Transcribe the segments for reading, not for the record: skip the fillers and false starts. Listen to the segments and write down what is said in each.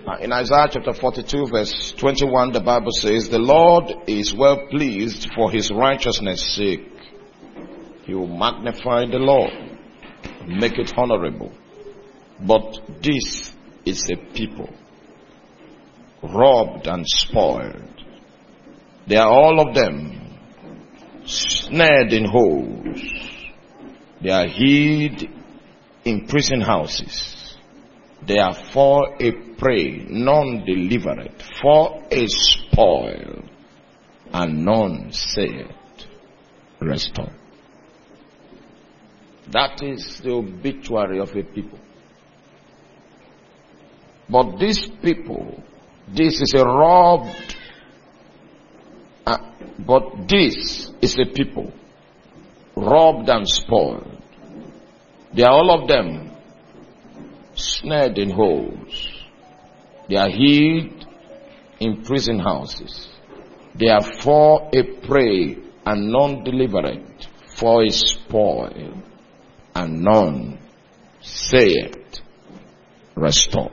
In Isaiah chapter 42 verse 21, the Bible says, the Lord is well pleased for his righteousness' sake. He will magnify the Lord, make it honorable. But this is a people robbed and spoiled. They are all of them snared in holes. They are hid in prison houses. They are for a prey, none delivered, for a spoil, and none saith, restore. That is the obituary of a people. But these people, this is a robbed, but this is a people robbed and spoiled. They are all of them snared in holes. They are hid in prison houses. They are for a prey and none delivered, for a spoil and none saith, restore.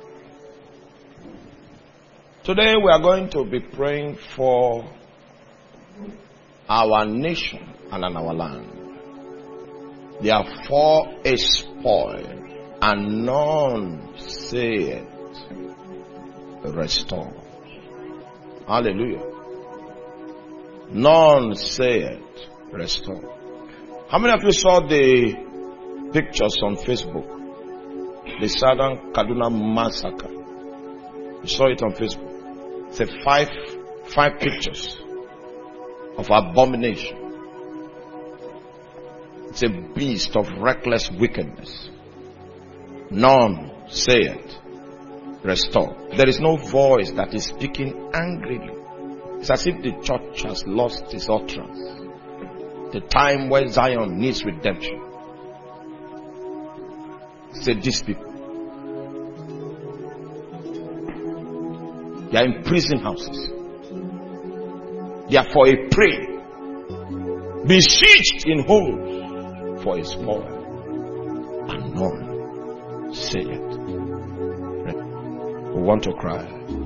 Today we are going to be praying for our nation and our land. They are for a spoil and none saith, restore. Hallelujah. None saith, restore. How many of you saw the pictures on Facebook? The Southern Kaduna massacre. You saw it on Facebook. It's a five pictures of abomination. It's a beast of reckless wickedness. None saith, restore. There is no voice that is speaking angrily. It's as if the church has lost its utterance. The time where Zion needs redemption. Say, these people, they are in prison houses. They are for a prey, besieged in holes for a spoil, and none say it. We want to cry.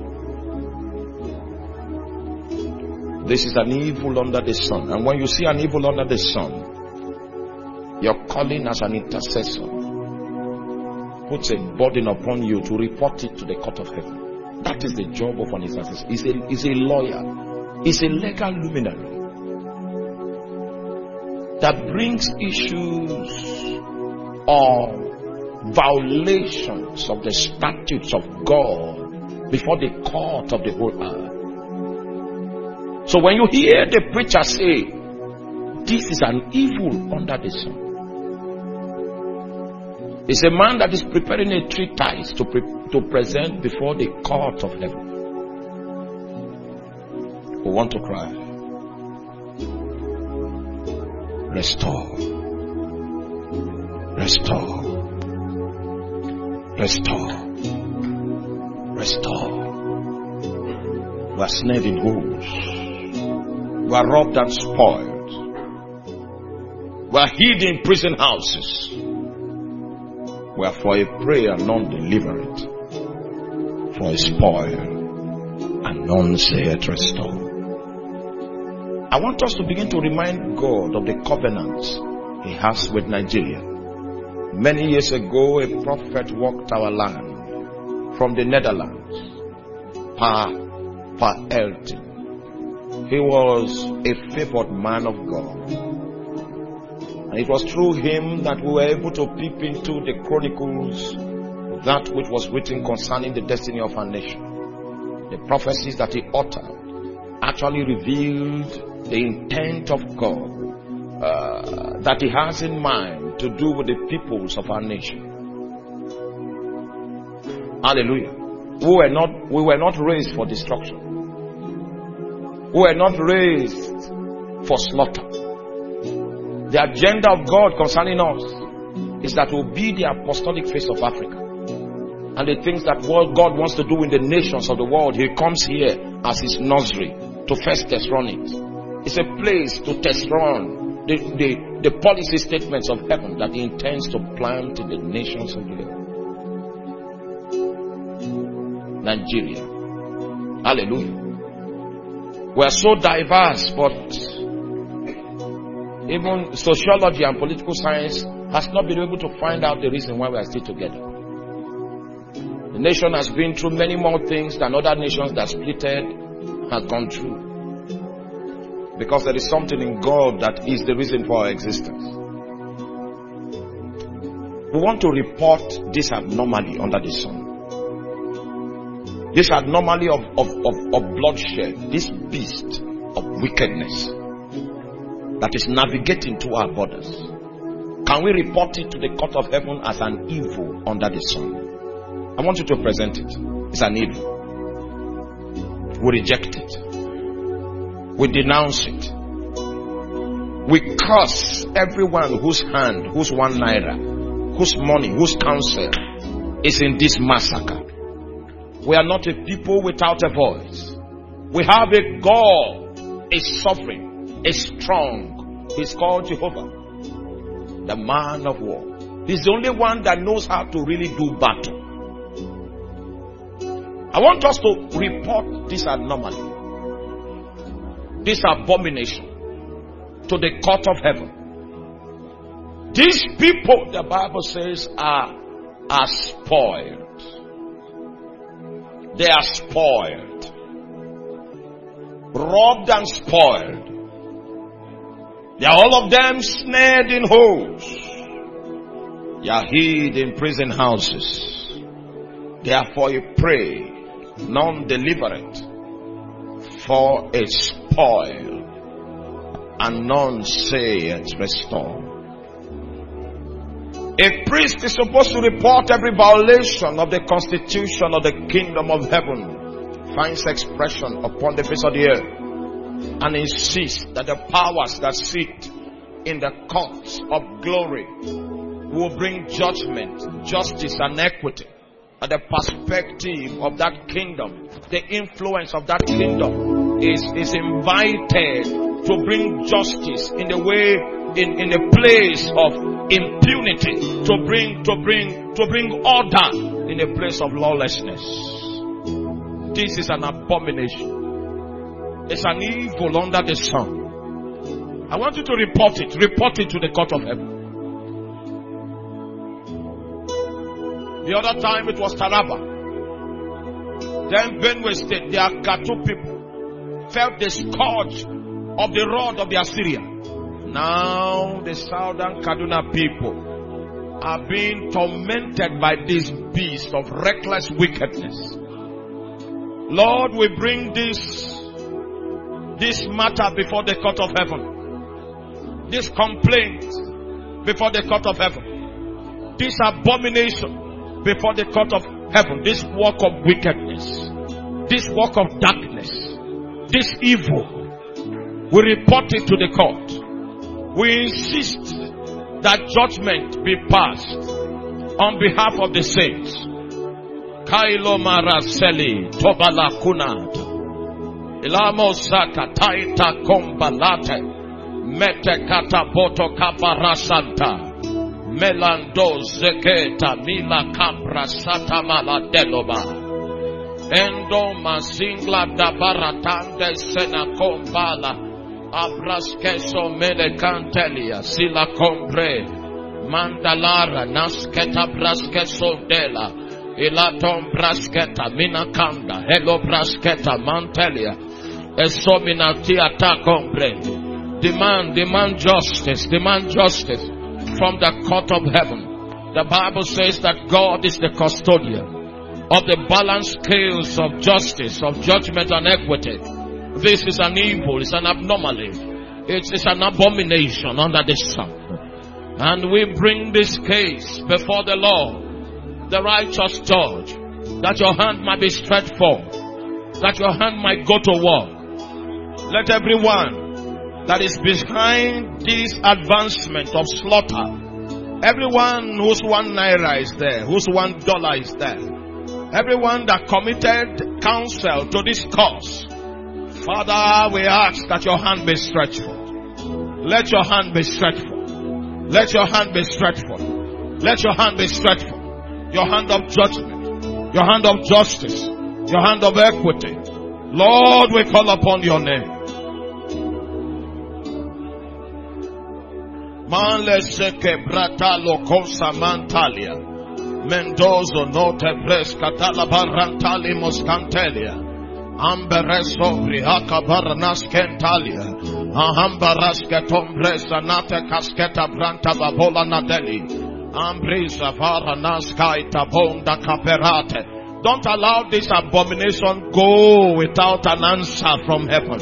This is an evil under the sun, and when you see an evil under the sun, your calling as an intercessor puts a burden upon you to report it to the court of heaven. That is the job of an intercessor. He's a lawyer. He's a legal luminary that brings issues or violations of the statutes of God before the court of the whole earth. So when you hear the preacher say, this is an evil under the sun, it's a man that is preparing a treatise to present before the court of heaven. We want to cry. Restore. Restore. Restore. Restore. We are snared in holes. We are robbed and spoiled. We are hid in prison houses. We are for a prey and none deliver it, for a spoil and none saith, restore. I want us to begin to remind God of the covenants He has with Nigeria. Many years ago, a prophet walked our land from the Netherlands, Pa Elton. He was a favored man of God. And it was through him that we were able to peep into the chronicles, that which was written concerning the destiny of our nation. The prophecies that he uttered actually revealed the intent of God that he has in mind to do with the peoples of our nation. Hallelujah. We were not raised for destruction. We were not raised for slaughter. The agenda of God concerning us is that we'll be the apostolic face of Africa. And the things that God wants to do in the nations of the world, He comes here as His nursery to first test run it. It's a place to test run the policy statements of heaven that He intends to plant in the nations of the earth. Nigeria. Hallelujah. We are so diverse, but even sociology and political science has not been able to find out the reason why we are still together. The nation has been through many more things than other nations that splitted have gone through. Because there is something in God that is the reason for our existence. We want to report this abnormality under the sun. This abnormality of bloodshed, this beast of wickedness that is navigating through our borders. Can we report it to the court of heaven as an evil under the sun? I want you to present it. It's an evil. We reject it. We denounce it. We curse everyone whose hand, whose 1 naira, whose money, whose counsel is in this massacre. We are not a people without a voice. We have a God, a sovereign, a strong. He's called Jehovah, the man of war. He's the only one that knows how to really do battle. I want us to report this anomaly, this abomination, to the court of heaven. These people, the Bible says, are spoiled. They are spoiled. Robbed and spoiled. They are all of them snared in holes. They are hid in prison houses. They are for a prey, none deliberate, for a spoil, and none saith restore. A priest is supposed to report every violation of the constitution of the kingdom of heaven finds expression upon the face of the earth, and insists that the powers that sit in the courts of glory will bring judgment, justice, and equity. At the perspective of that kingdom, the influence of that kingdom is invited to bring justice in the way, in a place of impunity, to bring order in a place of lawlessness. This is an abomination. It's an evil under the sun. I want you to report it to the court of heaven. The other time it was Taraba. Then Benue State, the Agatu people felt the scourge of the rod of the Assyrian. Now the southern Kaduna people are being tormented by this beast of reckless wickedness. Lord, we bring this matter before the court of heaven. This complaint before the court of heaven. This abomination before the court of heaven. This work of wickedness. This work of darkness. This evil. We report it to the court. We insist that judgment be passed on behalf of the saints. Kailo Maraseli Tobala Kunat Ilamo Saka Taita Kombalate Mete Katapoto Kaparasanta Melando Zeketa Mila Capra Satamala Deloba Endo Masingla Dabaratande Sena Kombala Abraskeso Mele Cantelia Sila Combre Mandalara Nasketa Braskeso Dela Ilatom Brasketa Minakanda Hello Brasketa Mantelia Esominatia Combre. Demand justice from the court of heaven. The Bible says that God is the custodian of the balanced scales of justice, of judgment and equity. This is an evil, it's an abnormality, it's an abomination under the sun. And we bring this case before the Lord, the righteous judge, that your hand might be stretched forth, that your hand might go to work. Let everyone that is behind this advancement of slaughter, everyone whose 1 naira is there, whose $1 is there, everyone that committed counsel to this cause, Father, we ask that your hand be stretched forth. Let your hand be stretched forth. Let your hand be stretched forth. Let your hand be stretched forth. Your hand of judgment, your hand of justice, Your hand of equity. Lord, we call upon your name. Maleseke brata lokosa mantalia. Mendozo note bresca talabarantali moscantelia. Ambereso brihaka baranas kentalia. Ahambaraska tombresa nate kasketa branta babola nadeli. Ambrisa varanas kaita bonda caperate. Don't allow this abomination go without an answer from heaven.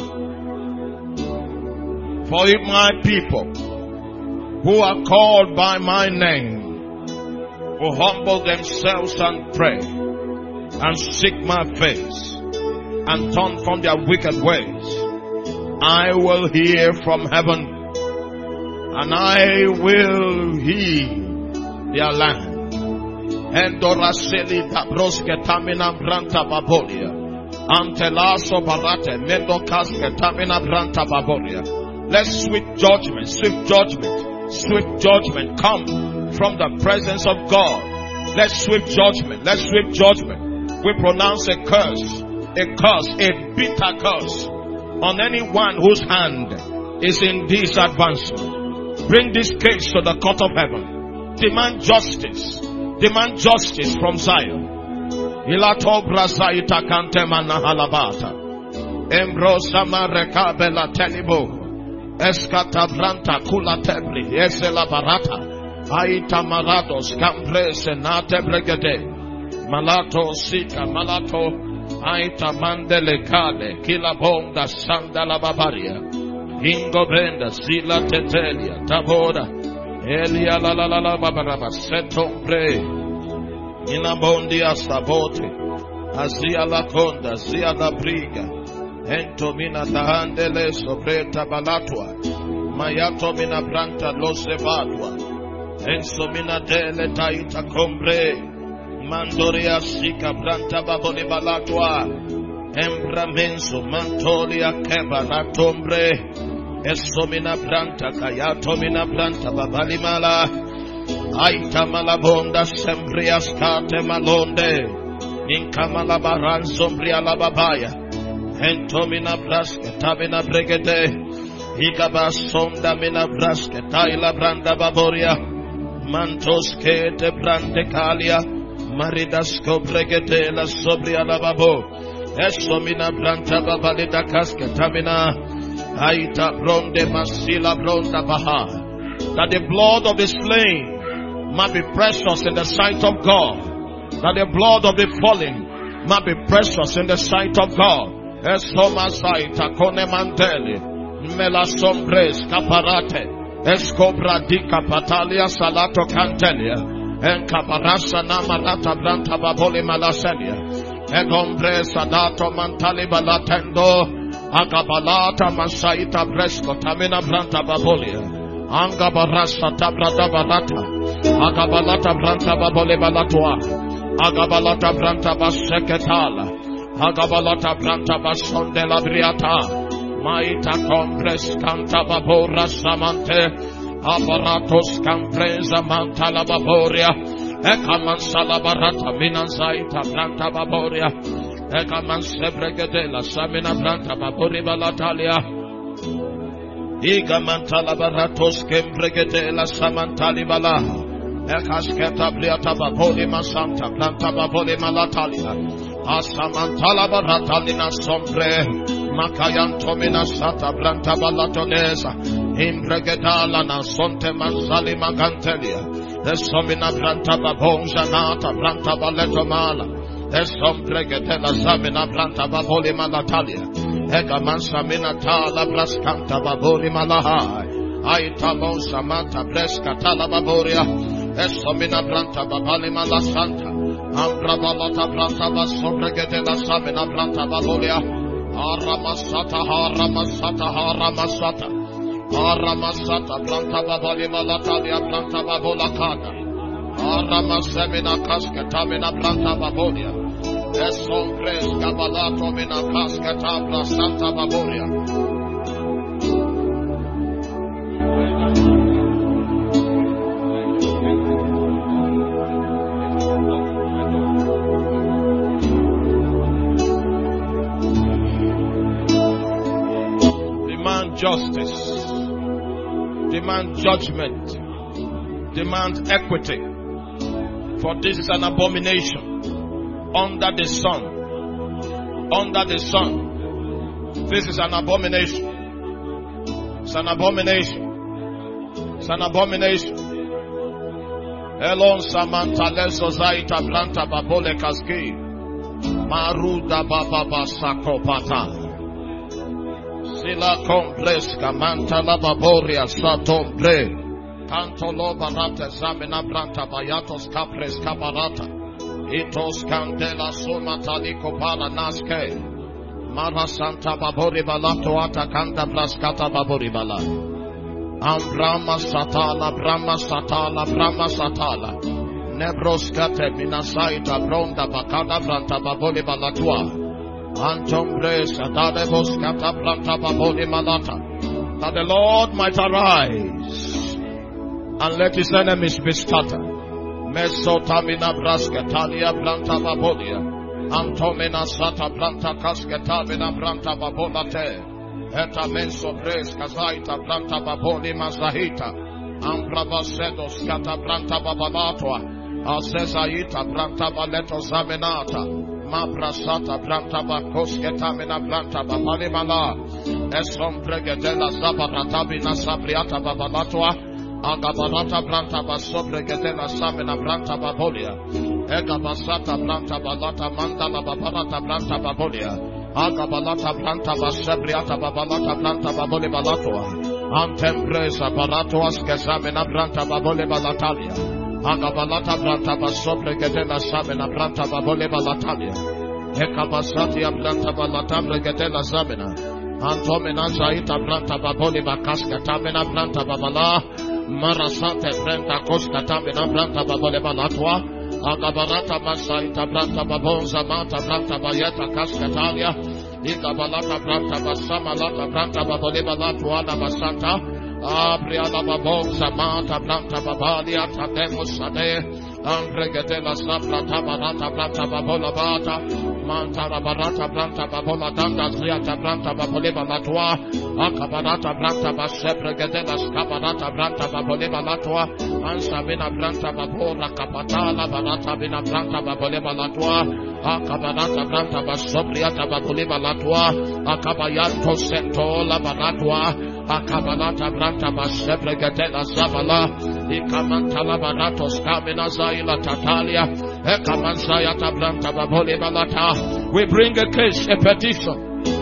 For if my people who are called by my name will humble themselves and pray and seek my face and turn from their wicked ways, I will hear from heaven and I will heal their land. Endoraseli dabroske tamina branta babolia. Antelaso barate mendokaske tamina branta babolia. Let swift judgment come from the presence of God. Let swift judgment. We pronounce a bitter curse on anyone whose hand is in this advancement. Bring this case to the court of heaven. Demand justice from Zion. Ilato brazaita kantemana halabata. Embrosa mareka bela telibo. Escata branta kula tebri. Esela barata. Aita marados cambre senate bregade. Malato sika malato. Aita mandele kale. Kila bonda sandala babaria. Ingo benda zila tetelia. Taboda. Elia la la la la babaraba setombre inabondia sabote azia la konda zia la briga entomina tahandele sobreta balatwa mayato mina branta lose badwa ensomina dele taita kombre mandoria sika branta baboni balatwa embramenso mantolia keba la tombre Esomina branta kayatomina branta babalimala aita malabonda sembrias kate malonde inkamala baran sombria la babaya entomina braske tabina bregede igaba sonda mina braske taila branda baboria mantoske te brande kalia maridasko bregede la sobria la babo esomina branta babalida kaske tabina Aita bronde masila bronda baha. That the blood of the slain might be precious in the sight of God. That the blood of the fallen might be precious in the sight of God. Esoma saita kone manteli. Mela sombres caparate. Escobra di capatalia salato cantelia. En caparasa namalata branta baboli malaselia. Egombre sadato mantali balatendo. Agabalata masaita bresko tamina branta babolia. Angabarasa tabrata balata. Agabalata branta babole balatwa. Agabalata branta baseketala. Agabalata branta basonde labriata. Maita compres canta babora samante. Aparatos campresa mantala baboria. Ekamansa barata minanzaita branta baboria. Ekaman sebregede la samina branta babori balatalia. Igamantala baratos kembregede la samantali bala. Ekasketa briata baboli masanta branta baboli malatalia. Asamantala baratalina sombre. Makayantomina sata branta balatonesa. Imbregedala na sonte manzali magantelia. Esomina branta babonja nata branta baletomala. Esombregetela samina branta baboli malatalia. Egaman samina tala braskanta baboli malaha. Aita bon samanta breskatala baboria. Esomina branta babali malasanta. Ambra balata branta basombregetela samina branta babolia. Aramasata Aramasata branta baboli malatalia branta babolakada. Aramasemina kaskatamina branta babolia. Esombres gabalato mina kaskatabra santa babolia. justice. Demand judgment. Demand equity. For this is an abomination under the sun. Under the sun. This is an abomination. It's an abomination. It's an abomination. Elon Samantha Lesozaita Planta Babole Kaski. Maruda Baba Sakopata. Sila Complex Kamanta Lababoria Satombre. Cantolo Barata Zamina Branta Bayatos Capres Cabarata. Itos Candela Sumatali Copala Naske. Mara Santa Babori Balato Atakanda Blascata Babori Bala. Brahma Satala, Brahma Satala, Brahma Satala. Nebroskate Minasaita Bronda Bakada Branta Baboli Balatua. Antombre Satale Boskata Branta Baboli Malata. That the Lord might arise and let his enemies be scattered. Mesotamina Brasketalia Branta Babolia. Antomina Sata Branta Casketamina Branta Babolate. Eta menso pres kazaita Branta Baboli Mazahita. Ambravasedos Kata Branta Babalatwa. Asezaita Branta Baleto Zamenata. Mabrasata Branta Bakosketamina Branta Babali Mala. Esombregedela Zabarata Bina Sabriata Babalatwa. Agabarata Branta Basobregedela Samina Branta Babolia. Egabasata Branta Balata Mandala Babarata Branta Babolia. Agabalata Branta Basebriata Babalata Branta Baboli Balatoa. Antempresa Baratoas Casamina Branta Baboli Balatalia. Agabalata Branta Basobregedela Samina Branta Baboli Balatalia. Ekabasatia Branta Balata Bregedela Samina. Antomina Zaita Branta Baboli Bakaska Tamina Branta Babala. Marasate Brenta Costa Tamina Branta Baboli Balatoa. Agabarata Masaita Branta Babonza Mata Branta Bayeta Cascatalia. Igabalata Branta Basamalata Branta Baboliba Latuana Basanta. Abriana Babonza Mata Branta Babalia Tademus Sade. Ambregatela Sapra Tabarata Branta Babola Bata. Mantara Barata Branta Babola Danda Ziata Branta Baboliba Latua. Akabarata Branta Basebregatela Scabarata Branta Baboliba Latua. Ansabina Branta Babora Capatala Barata Bina Branta Baboliba Latua. Akabarata Branta Basobriata Baboliba Latua. Akabayanto Sentola Baratua. Akabarata Branta Basebregatela Zabala. Ikamantala Baratos Kamina Zaila Tatalia. Ekamansayata Branta Baboliba Lata. We bring a case, a petition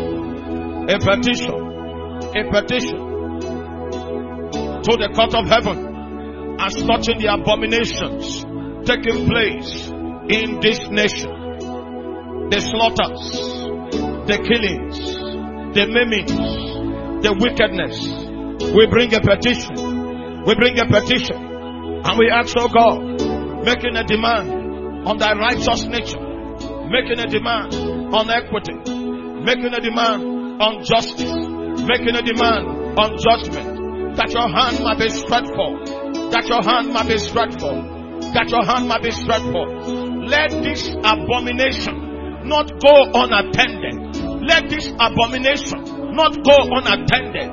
to the court of heaven as touching the abominations taking place in this nation. The slaughters, the killings, the maimings, the wickedness. We bring a petition. And we ask, oh God, making a demand on thy righteous nature, making a demand on equity, making a demand on justice, making a demand on judgment, that your hand might be stretched forth, that your hand might be stretched forth, that your hand might be stretched forth. Let this abomination not go unattended. Let this abomination not go unattended.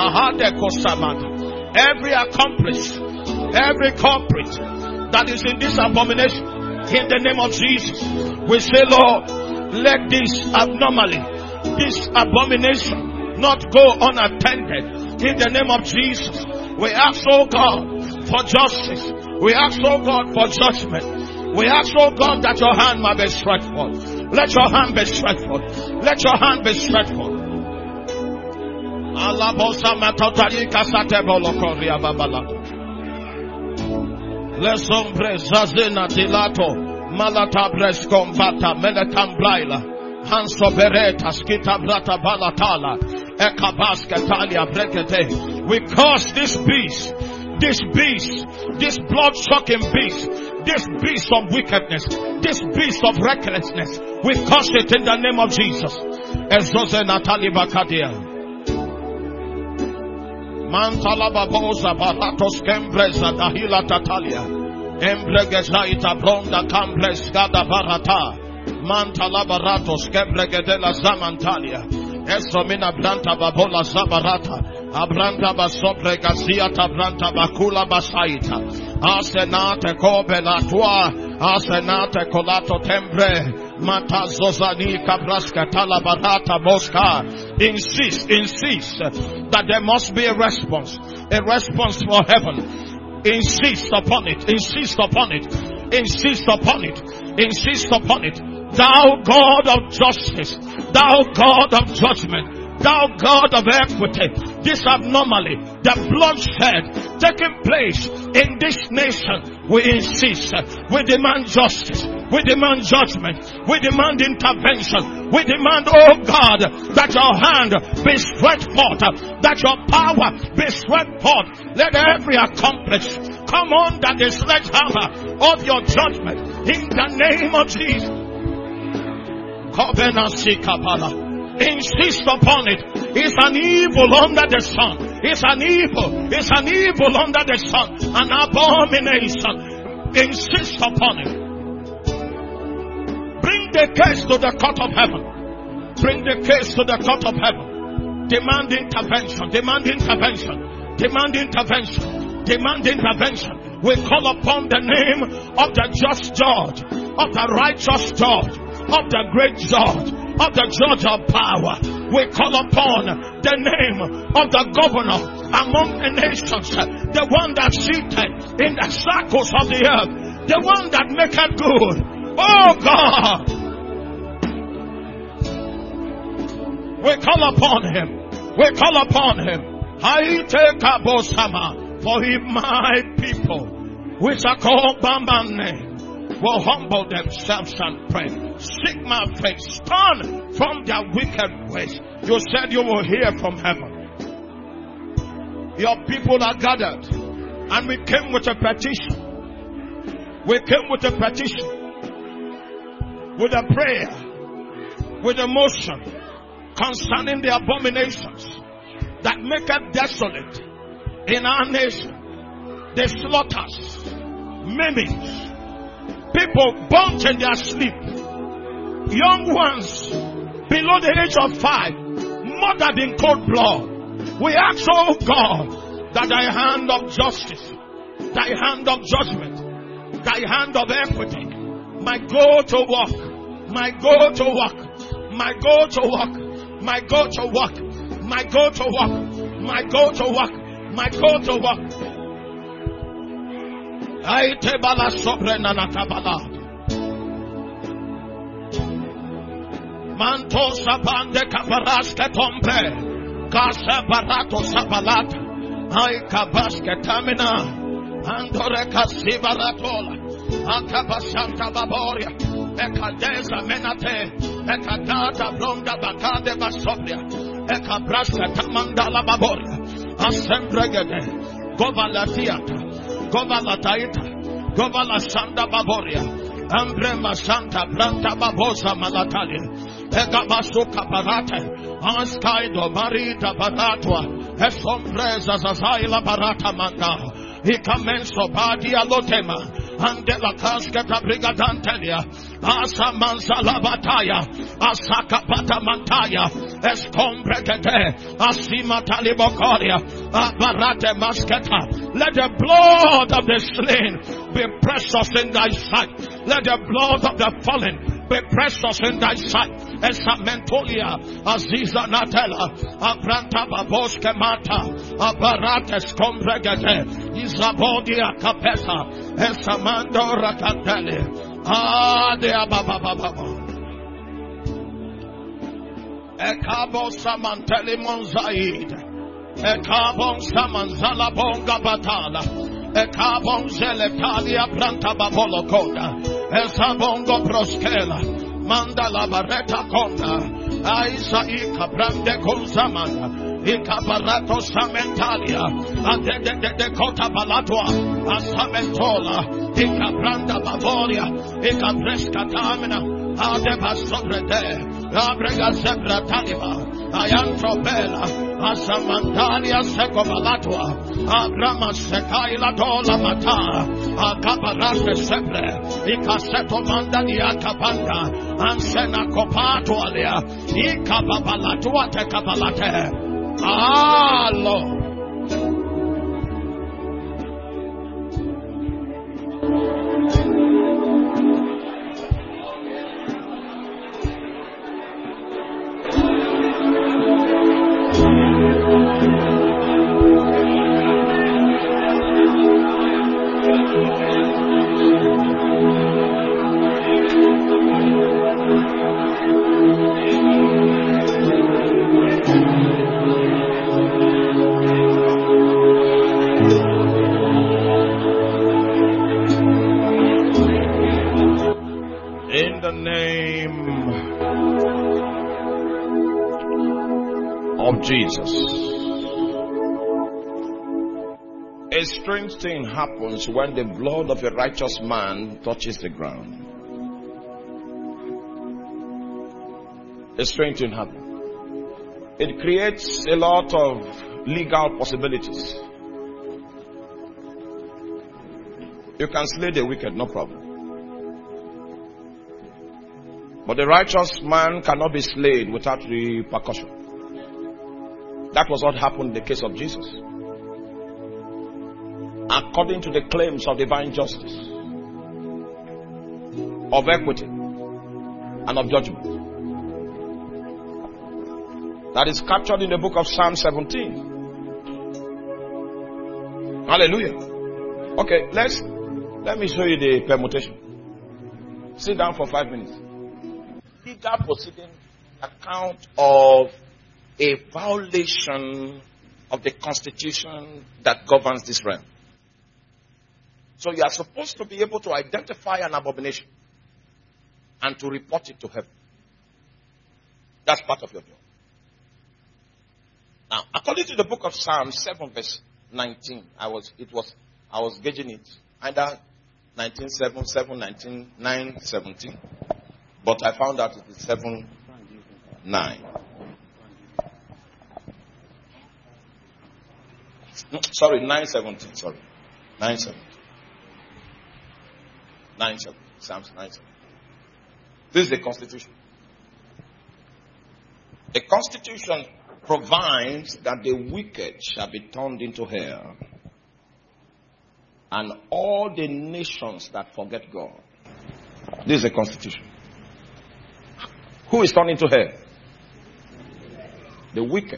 Every accomplice, every culprit that is in this abomination, in the name of Jesus, we say, Lord, let this abnormality, this abomination not go unattended. In the name of Jesus, we ask, oh God, for justice. We ask, oh God, for judgment. We ask, oh God, that your hand might be stretched forth. Let your hand be stretched forth. Let your hand be stretched forth. Les hombres zazena dilato malata bres combata meletam braila hanso bereta skita brata balatala ekabaska talia brekete. We curse this beast, this blood-sucking beast, this beast of wickedness, this beast of recklessness. We curse it in the name of Jesus. Ezoze Natali Bakadia Mantala babosa baratos kembreza dahila tatalia. Embregezaita bronda kambres gada barata. Mantala baratos kembregedela zamantalia. Esomina blanta babola zabarata. Abranta basopre gasiata branta bakula basaita. Asenate kobela tua. Asenate colato tembre. Mata zozani kabraska talabarata mosca. Insist that there must be a response for heaven. Insist upon it. Thou God of justice, thou God of judgment, thou God of equity, this abnormally, the bloodshed taking place in this nation, we insist, we demand justice, we demand judgment, we demand intervention, we demand, oh God, that your hand be stretched forth, that your power be stretched forth. Let every accomplice come under the sledgehammer of your judgment in the name of Jesus. Insist upon it. It's an evil under the sun. It's an evil under the sun. An abomination. Insist upon it. Bring the case to the court of heaven. Bring the case to the court of heaven. Demand intervention. We call upon the name of the just judge, of the righteous judge, of the great judge, of the judge of power. We call upon the name of the governor among the nations, the one that seated in the circles of the earth, the one that maketh good. Oh God, we call upon him. I take Abosama, for if my people, which are called by my name, will humble themselves and pray, seek my face, turn from their wicked ways. You said you will hear from heaven. Your people are gathered, and we came with a petition. With a prayer, with a motion concerning the abominations that make it desolate in our nation, the slaughters, maimings, people burnt in their sleep, young ones below the age of 5, murdered in cold blood. We ask, oh God, that thy hand of justice, thy hand of judgment, thy hand of equity might go to work, might go to work, might go to work, might go to work, might go to work, might go to work, might go to work. I tebala sobrena na kabala. Manto sabande kabaraske tombe. Kasa barato sabalata. I kabaske tamina. Andore kasibaratola. Akabasanta baboria. Ekadeza menate. Ekadata blonda bakade basobria. Ekabraska tamandala baboria. Asembregede. Govalatiata. Govala Taita, Govala Santa Baboria, Ambrema Santa Branta Babosa Malatalia, Egabasuka Barate, Anskaido Marita Baratua, Esombreza Zazaila Barata Manda, Icamenso Badia Lotema, Andela Cascata Brigadantelia, Asa Manzala Bataya, Asaka Patamantaya, Escombregate, Asima Talibocoria, Abarate Mascata. Let the blood of the slain be precious in thy sight. Let the blood of the fallen be precious in thy sight. Esamentolia, Aziza Natella, Abranta Baboske Mata, Abarates Combregate, Isabodia Capeta, Esamando Racatele, de Ababa. Ekabo Samanteli Monzaid, Ekabon Samanzala Bonga Batala, Ekabon Zeletalia Branta Babolo Koda, Esabongo Proskela, Mandala Barreta Konda, Aisa Ika Brande Konzamana, Ika Barato Samentalia, de Kota Balatwa, Asamentola, Ika Branda Bavoria, Ika Presca Tamina, Adeba Sobrede, Abrega Zebra Taliba, Ayantropela, Asamantalia Secobalatwa, Abrama Sekaila Dola Mata, Akabarate Sebre, Ikaseto Mandania Kapanda, Ansena Kopatualia, Ikababalatua Tekabalate, Ah, Lord. In the name of Jesus. A strange thing happens when the blood of a righteous man touches the ground. A strange thing happens. It creates a lot of legal possibilities. You can slay the wicked, no problem. But the righteous man cannot be slain without repercussion. That was what happened in the case of Jesus. According to the claims of divine justice, of equity, and of judgment. That is captured in the book of Psalm 17. Hallelujah. Okay, let me show you the permutation. Sit down for 5 minutes. Legal proceeding account of a violation of the constitution that governs this realm. So you are supposed to be able to identify an abomination and to report it to heaven. That's part of your job. Now, according to the book of Psalms 7 verse 19, I was gauging it. Either 19:7, 7, 19, 9, 17. But I found out it is 7, 9. Sorry, 9:17. Sorry, 9:17. 9:17. Psalms 9:17. This is the Constitution. The Constitution provides that the wicked shall be turned into hell, and all the nations that forget God. This is the Constitution. Who is turned into hell? The wicked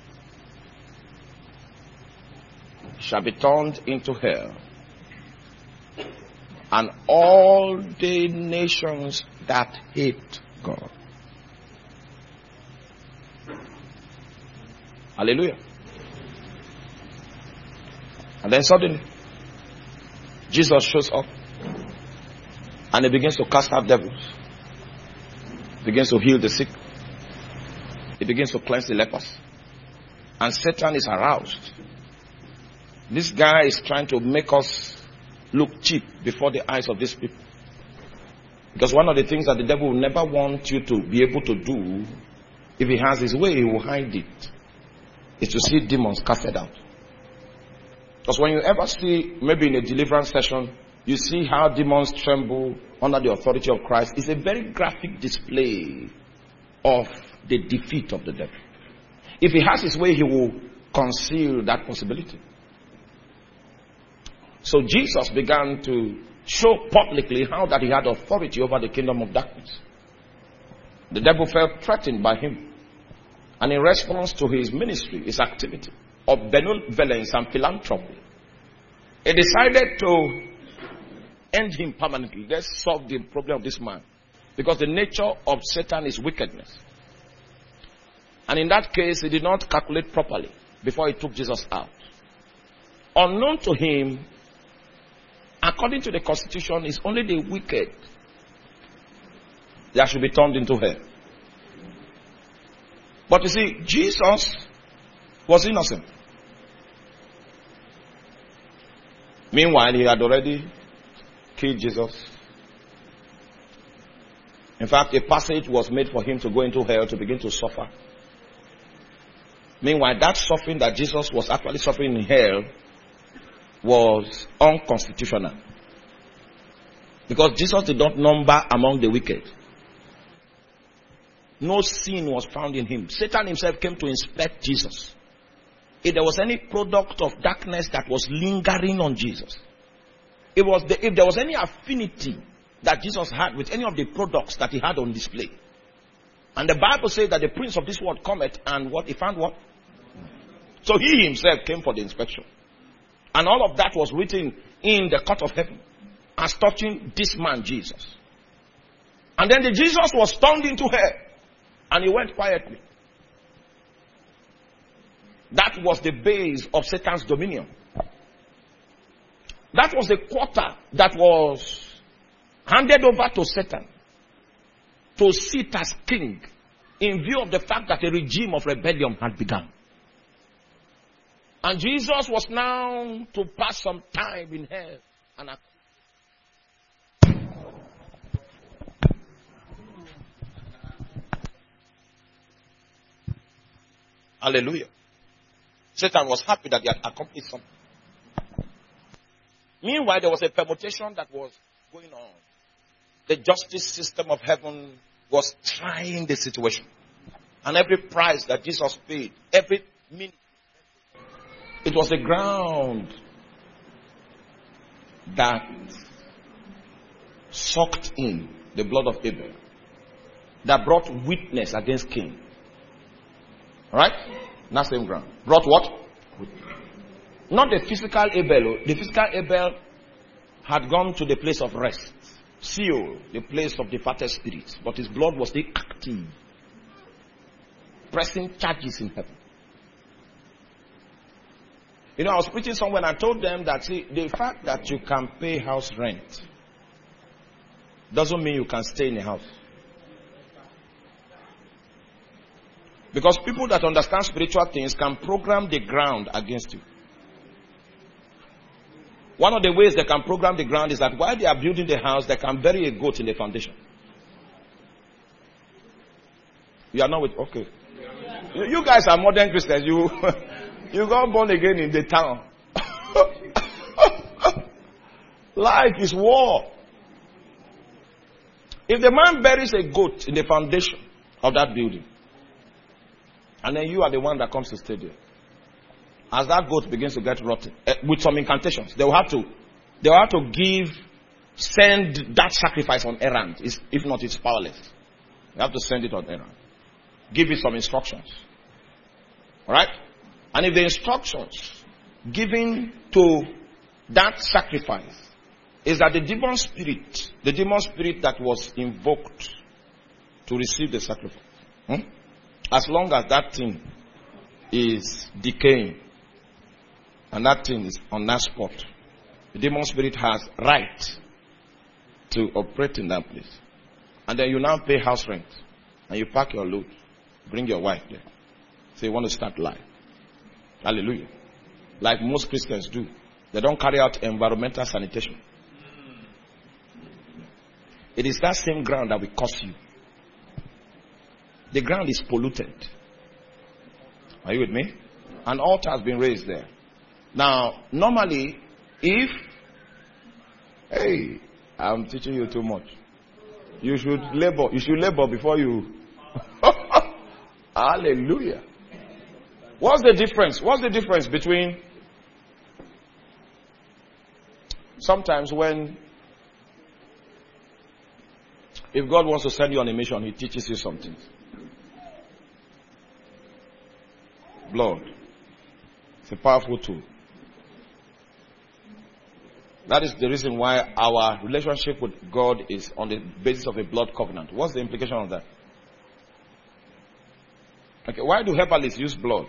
shall be turned into hell, and all the nations that hate God. Hallelujah. And then suddenly, Jesus shows up and he begins to cast out devils. He begins to heal the sick. He begins to cleanse the lepers. And Satan is aroused. This guy is trying to make us look cheap before the eyes of these people. Because one of the things that the devil will never want you to be able to do, if he has his way, he will hide it, is to see demons casted out. Because when you ever see, maybe in a deliverance session, you see how demons tremble under the authority of Christ. It's a very graphic display of the defeat of the devil. If he has his way, he will conceal that possibility. So Jesus began to show publicly how that he had authority over the kingdom of darkness. The devil felt threatened by him. And in response to his ministry, his activity of benevolence and philanthropy, he decided to end him permanently. Let's solve the problem of this man. Because the nature of Satan is wickedness. And in that case, he did not calculate properly before he took Jesus out. Unknown to him, according to the Constitution, it's only the wicked that should be turned into hell. But you see, Jesus was innocent. Meanwhile, he had already killed Jesus. In fact, a passage was made for him to go into hell to begin to suffer. Meanwhile, that suffering that Jesus was actually suffering in hell was unconstitutional. Because Jesus did not number among the wicked. No sin was found in him. Satan himself came to inspect Jesus if there was any product of darkness that was lingering on Jesus, if there was any affinity that Jesus had with any of the products that he had on display. And the Bible says that the prince of this world cometh, and what he found what? So he himself came for the inspection. And all of that was written in the court of heaven as touching this man Jesus. And then the Jesus was turned into hell, and he went quietly. That was the base of Satan's dominion. That was the quarter that was handed over to Satan to sit as king in view of the fact that a regime of rebellion had begun. And Jesus was now to pass some time in hell. And hallelujah. Satan was happy that he had accomplished something. Meanwhile, there was a permutation that was going on. The justice system of heaven was trying the situation. And every price that Jesus paid, every minute, it was the ground that sucked in the blood of Abel, that brought witness against Cain. Right? That same ground. Brought what? Not the physical Abel. The physical Abel had gone to the place of rest. Sheol, the place of the fattest spirits. But his blood was still active, pressing charges in heaven. You know, I was preaching somewhere and I told them that, see, the fact that you can pay house rent doesn't mean you can stay in a house. Because people that understand spiritual things can program the ground against you. One of the ways they can program the ground is that while they are building the house, they can bury a goat in the foundation. You are not with, okay. You guys are modern Christians. You got born again in the town. Life is war. If the man buries a goat in the foundation of that building, and then you are the one that comes to stay there, as that goat begins to get rotten, with some incantations, they will have to send that sacrifice on errand. If not, it's powerless. You have to send it on errand. Give it some instructions. Alright? And if the instructions given to that sacrifice is that the demon spirit that was invoked to receive the sacrifice, as long as that thing is decaying and that thing is on that spot, the demon spirit has right to operate in that place. And then you now pay house rent and you pack your load, bring your wife there. So you want to start life. Hallelujah. Like most Christians do. They don't carry out environmental sanitation. It is that same ground that will curse you. The ground is polluted. Are you with me? An altar has been raised there. Now, normally, I'm teaching you too much. You should labor before you. Hallelujah. What's the difference? What's the difference between sometimes if God wants to send you on a mission, He teaches you something. Blood. It's a powerful tool. That is the reason why our relationship with God is on the basis of a blood covenant. What's the implication of that? Okay, why do herbalists use blood?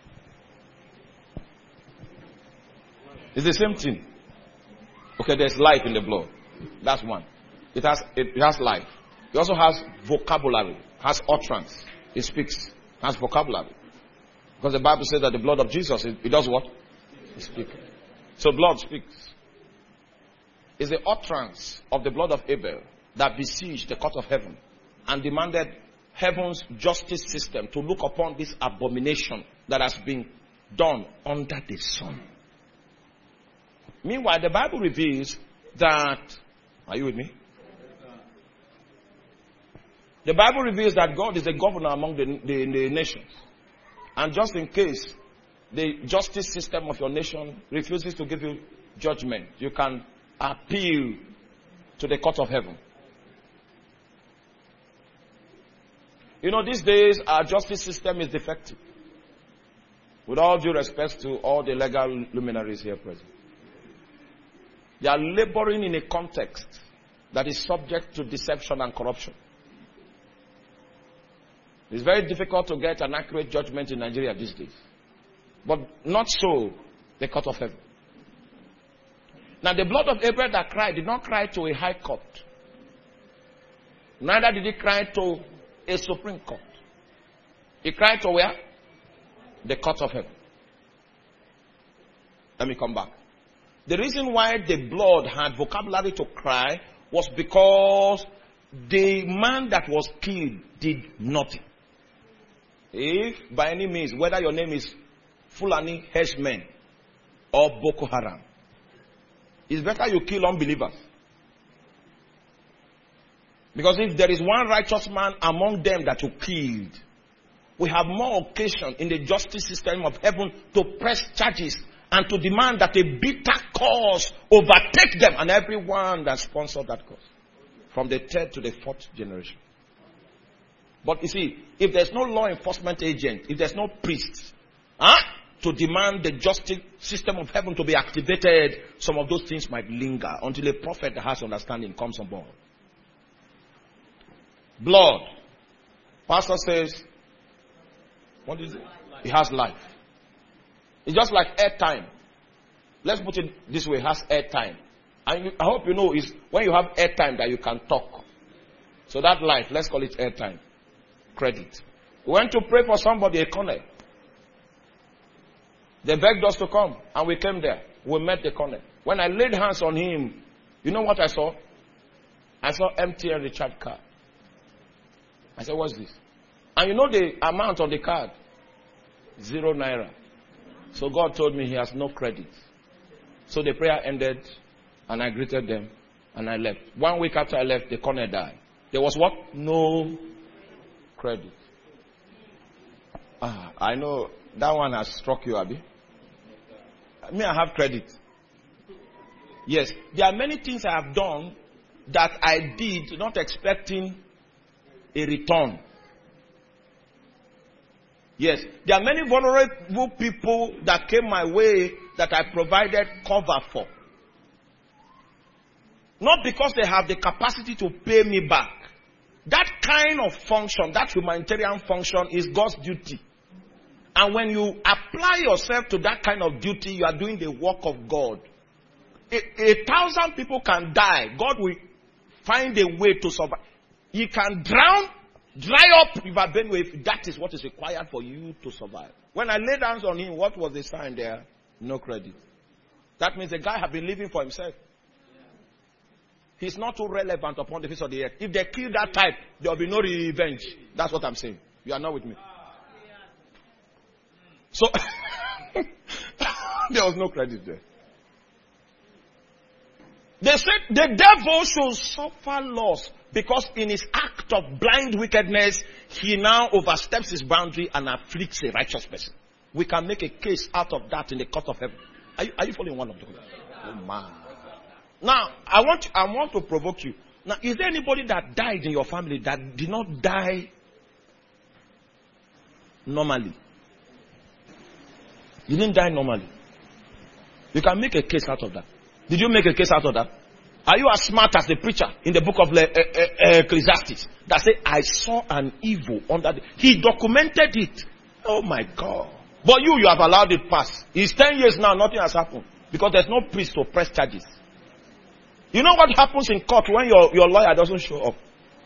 It's the same thing. Okay, there's life in the blood. That's one. It has life. It also has vocabulary, has utterance. It speaks, has vocabulary. Because the Bible says that the blood of Jesus, it does what? It speaks. So blood speaks. It's the utterance of the blood of Abel that besieged the court of heaven and demanded heaven's justice system to look upon this abomination that has been done under the sun. Meanwhile, the Bible reveals that, are you with me? The Bible reveals that God is a governor among the nations. And just in case the justice system of your nation refuses to give you judgment, you can appeal to the court of heaven. You know, these days our justice system is defective. With all due respect to all the legal luminaries here present. They are laboring in a context that is subject to deception and corruption. It's very difficult to get an accurate judgment in Nigeria these days. But not so the court of heaven. Now the blood of Abel that cried did not cry to a high court. Neither did it cry to a supreme court. It cried to where? The court of heaven. Let me come back. The reason why the blood had vocabulary to cry was because the man that was killed did nothing. If by any means, whether your name is Fulani Herdsmen or Boko Haram, it's better you kill unbelievers. Because if there is one righteous man among them that you killed, we have more occasion in the justice system of heaven to press charges and to demand that a bitter cause overtake them and everyone that sponsored that cause. From the third to the fourth generation. But you see, if there's no law enforcement agent, if there's no priests, to demand the justice system of heaven to be activated, some of those things might linger until a prophet that has understanding comes on board. Blood. Pastor says, what is it? It has life. It's just like airtime. Let's put it this way, it has airtime. And I hope you know is when you have airtime that you can talk. So that life, let's call it airtime. Credit. We went to pray for somebody, a colonel. They begged us to come, and we came there. We met the colonel. When I laid hands on him, you know what I saw? I saw MTN recharge card. I said, what's this? And you know the amount on the card? 0 naira. So God told me he has no credit. So the prayer ended, and I greeted them, and I left. 1 week after I left, the colonel died. There was what? No credit. I know that one has struck you, Abi. Me, I have credit. Yes, there are many things I have done that I did not expecting a return. Yes, there are many vulnerable people that came my way that I provided cover for. Not because they have the capacity to pay me back. That kind of function, that humanitarian function is God's duty. And when you apply yourself to that kind of duty, you are doing the work of God. 1,000 people can die. God will find a way to survive. He can drown, dry up River Benue if that is what is required for you to survive. When I laid hands on him, what was the sign there? No credit. That means the guy had been living for himself. He's not too relevant upon the face of the earth. If they kill that type, there will be no revenge. That's what I'm saying. You are not with me. So, there was no credit there. They said the devil should suffer loss because in his act of blind wickedness, he now oversteps his boundary and afflicts a righteous person. We can make a case out of that in the court of heaven. Are you following one of them? Oh man. Now, I want to provoke you. Now, is there anybody that died in your family that did not die normally? You didn't die normally. You can make a case out of that. Did you make a case out of that? Are you as smart as the preacher in the book of Ecclesiastes that say, I saw an evil under the... He documented it. Oh my God. But you have allowed it pass. It's 10 years now, nothing has happened. Because there's no priest to press charges. You know what happens in court when your lawyer doesn't show up?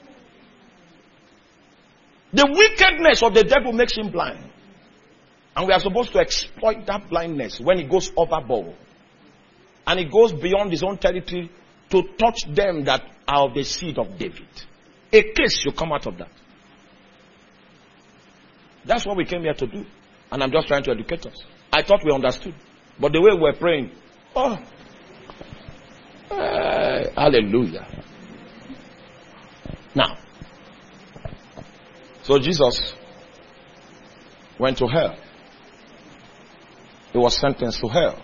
The wickedness of the devil makes him blind. And we are supposed to exploit that blindness when he goes overboard. And he goes beyond his own territory to touch them that are of the seed of David. A case should come out of that. That's what we came here to do. And I'm just trying to educate us. I thought we understood. But the way we're praying, hallelujah. Now, so Jesus went to hell. he was sentenced to hell.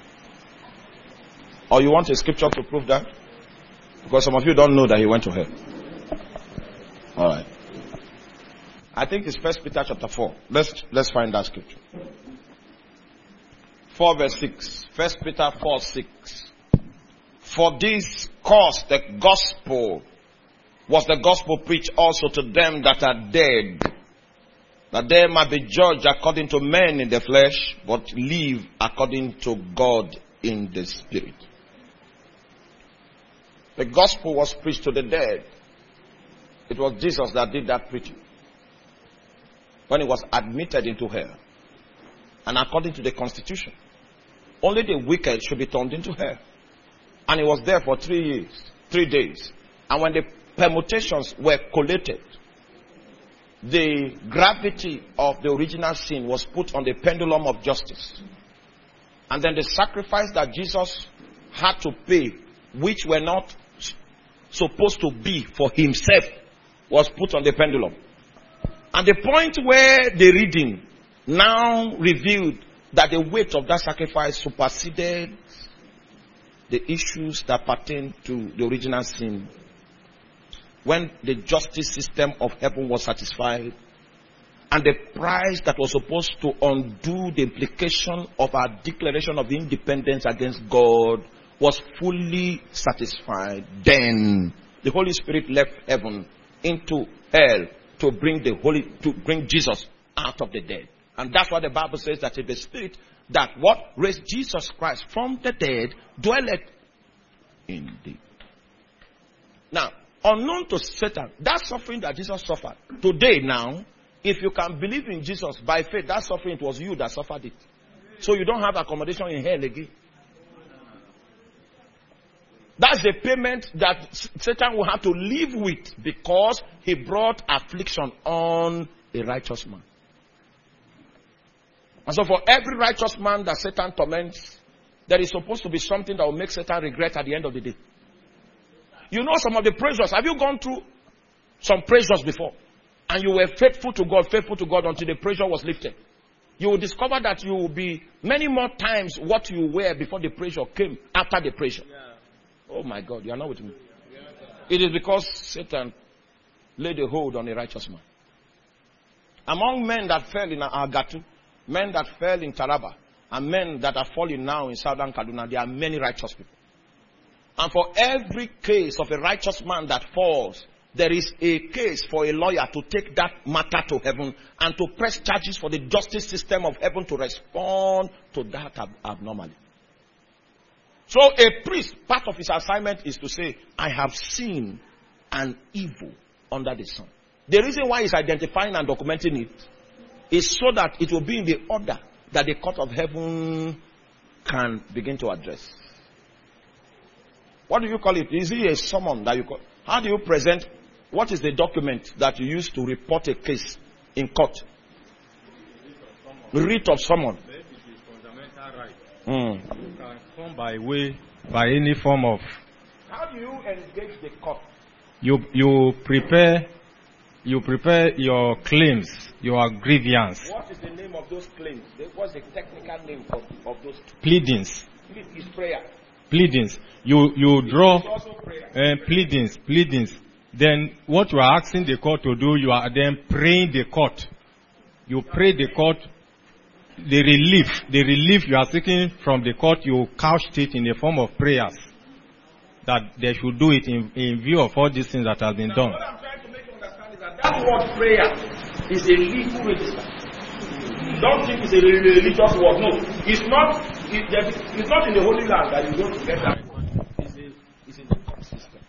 Or you want a scripture to prove that? Because some of you don't know that he went to hell. Alright. I think it's 1 Peter chapter 4. Let's find that scripture. 4 verse 6. 1 Peter 4 6. For this cause the gospel was the gospel preached also to them that are dead, that they might be judged according to men in the flesh, but live according to God in the spirit. The gospel was preached to the dead. It was Jesus that did that preaching when he was admitted into hell. And according to the constitution, only the wicked should be turned into hell. And he was there for 3 days. And when the permutations were collated, the gravity of the original sin was put on the pendulum of justice. And then the sacrifice that Jesus had to pay, which were not supposed to be for himself, was put on the pendulum. And the point where the reading now revealed that the weight of that sacrifice superseded the issues that pertain to the original sin. When the justice system of heaven was satisfied, and the price that was supposed to undo the implication of our declaration of independence against God was fully satisfied, then the Holy Spirit left heaven into hell to bring Jesus out of the dead. And that's why the Bible says that if the Spirit that what raised Jesus Christ from the dead dwelleth in thee. Now, unknown to Satan, that suffering that Jesus suffered, today now, if you can believe in Jesus by faith, that suffering, it was you that suffered it. So you don't have accommodation in hell again. That's the payment that Satan will have to live with because he brought affliction on a righteous man. And so for every righteous man that Satan torments, there is supposed to be something that will make Satan regret at the end of the day. You know some of the pressures. Have you gone through some pressures before? And you were faithful to God until the pressure was lifted. You will discover that you will be many more times what you were before the pressure came after the pressure. Yeah. Oh my God, you are not with me. It is because Satan laid a hold on a righteous man. Among men that fell in Agatu, men that fell in Taraba, and men that are falling now in southern Kaduna, there are many righteous people. And for every case of a righteous man that falls, there is a case for a lawyer to take that matter to heaven and to press charges for the justice system of heaven to respond to that abnormally. So a priest, part of his assignment is to say, I have seen an evil under the sun. The reason why he's identifying and documenting it is so that it will be in the order that the court of heaven can begin to address. What do you call it? Is it a summon that you call? How do you present? What is the document that you use to report a case in court? Writ of summon. It is fundamental right. You can come by any form of. How do you engage the court? You prepare your claims, your grievance. What is the name of those claims? What's the technical name of those? Pleadings. It's prayer. Pleadings. You draw pleadings. Then what you are asking the court to do, you are then praying the court. You pray the court. The relief you are seeking from the court, you couched it in the form of prayers. That they should do it in view of all these things that have been done. What I'm trying to make you understand is that word prayer is a legal register. Don't think it's a religious word. No, it's not. It's not in the Holy Land that you go to get that. It's in the court system.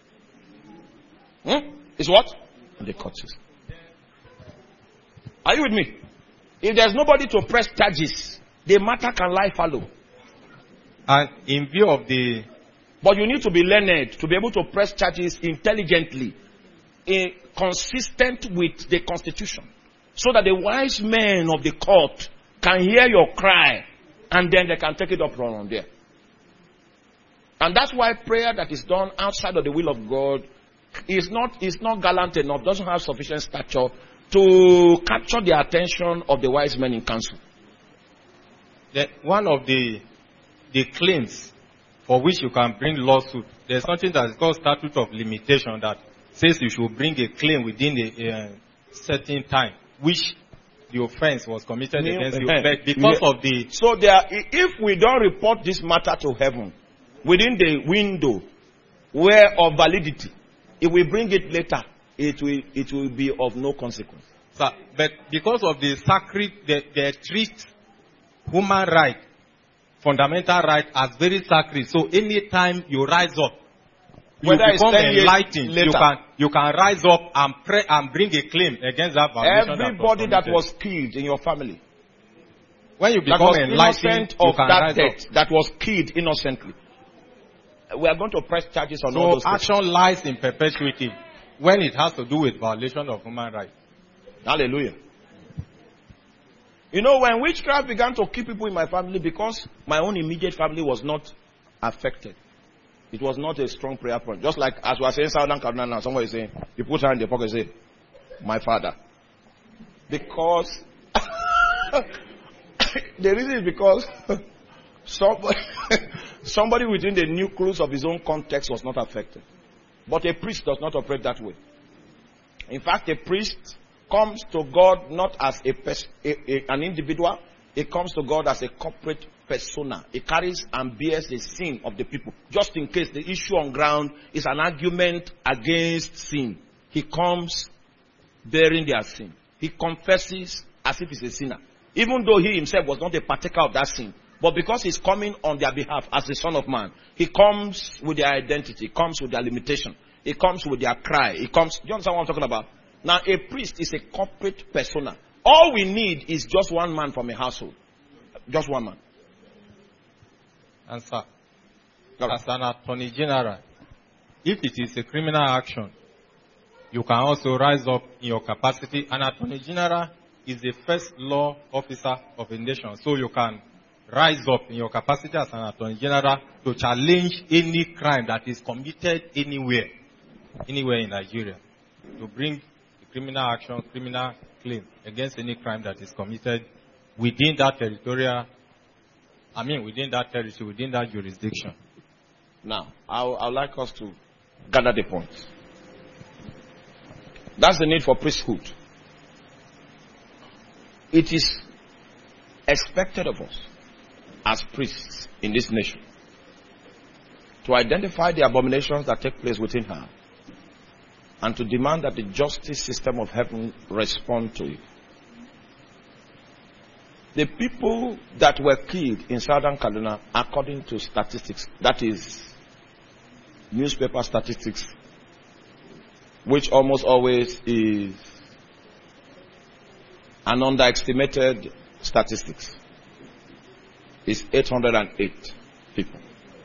It's what? In the court system. Are you with me? If there's nobody to press charges, the matter can lie fallow. And in view of the... But you need to be learned to be able to press charges intelligently, consistent with the Constitution, so that the wise men of the court can hear your cry, and then they can take it up from there. And that's why prayer that is done outside of the will of God is not gallant enough, doesn't have sufficient stature to capture the attention of the wise men in council. One of the claims for which you can bring lawsuit, there's something that is called statute of limitation that says you should bring a claim within a certain time, which the offense was committed against you. But because of the... So if we don't report this matter to heaven within the window of validity, if we bring it later, it will be of no consequence. So, but because of the sacred, they treat human right, fundamental right as very sacred. So anytime you rise up, you become enlightened, you can rise up and pray and bring a claim against that violation. Everybody that was killed in your family, when you become enlightened, of that death, that was killed innocently, we are going to press charges on all those. So action lies in perpetuity when it has to do with violation of human rights. Hallelujah. You know, when witchcraft began to kill people in my family, because my own immediate family was not affected, it was not a strong prayer point. Just like as we are saying Southern Kaduna now, somebody is saying, you put her in the pocket and say, my father. Because, the reason is because somebody within the nucleus of his own context was not affected. But a priest does not operate that way. In fact, a priest comes to God not as an individual. It comes to God as a corporate persona. It carries and bears the sin of the people. Just in case the issue on ground is an argument against sin, he comes bearing their sin. He confesses as if he's a sinner. Even though he himself was not a partaker of that sin. But because he's coming on their behalf as the Son of Man, he comes with their identity, comes with their limitation, he comes with their cry, he comes, do you understand what I'm talking about? Now, a priest is a corporate persona. All we need is just one man from a household. Just one man. And sir, as an attorney general, if it is a criminal action, you can also rise up in your capacity. An attorney general is the first law officer of a nation. So you can rise up in your capacity as an attorney general to challenge any crime that is committed anywhere in Nigeria. To bring criminal action, criminal claim against any crime that is committed within that territory, within that jurisdiction. Now, I would like us to gather the points. That's the need for priesthood. It is expected of us as priests in this nation to identify the abominations that take place within her and to demand that the justice system of heaven respond to it. The people that were killed in Southern Kaduna, according to statistics, that is newspaper statistics, which almost always is an underestimated statistics, is 808 people.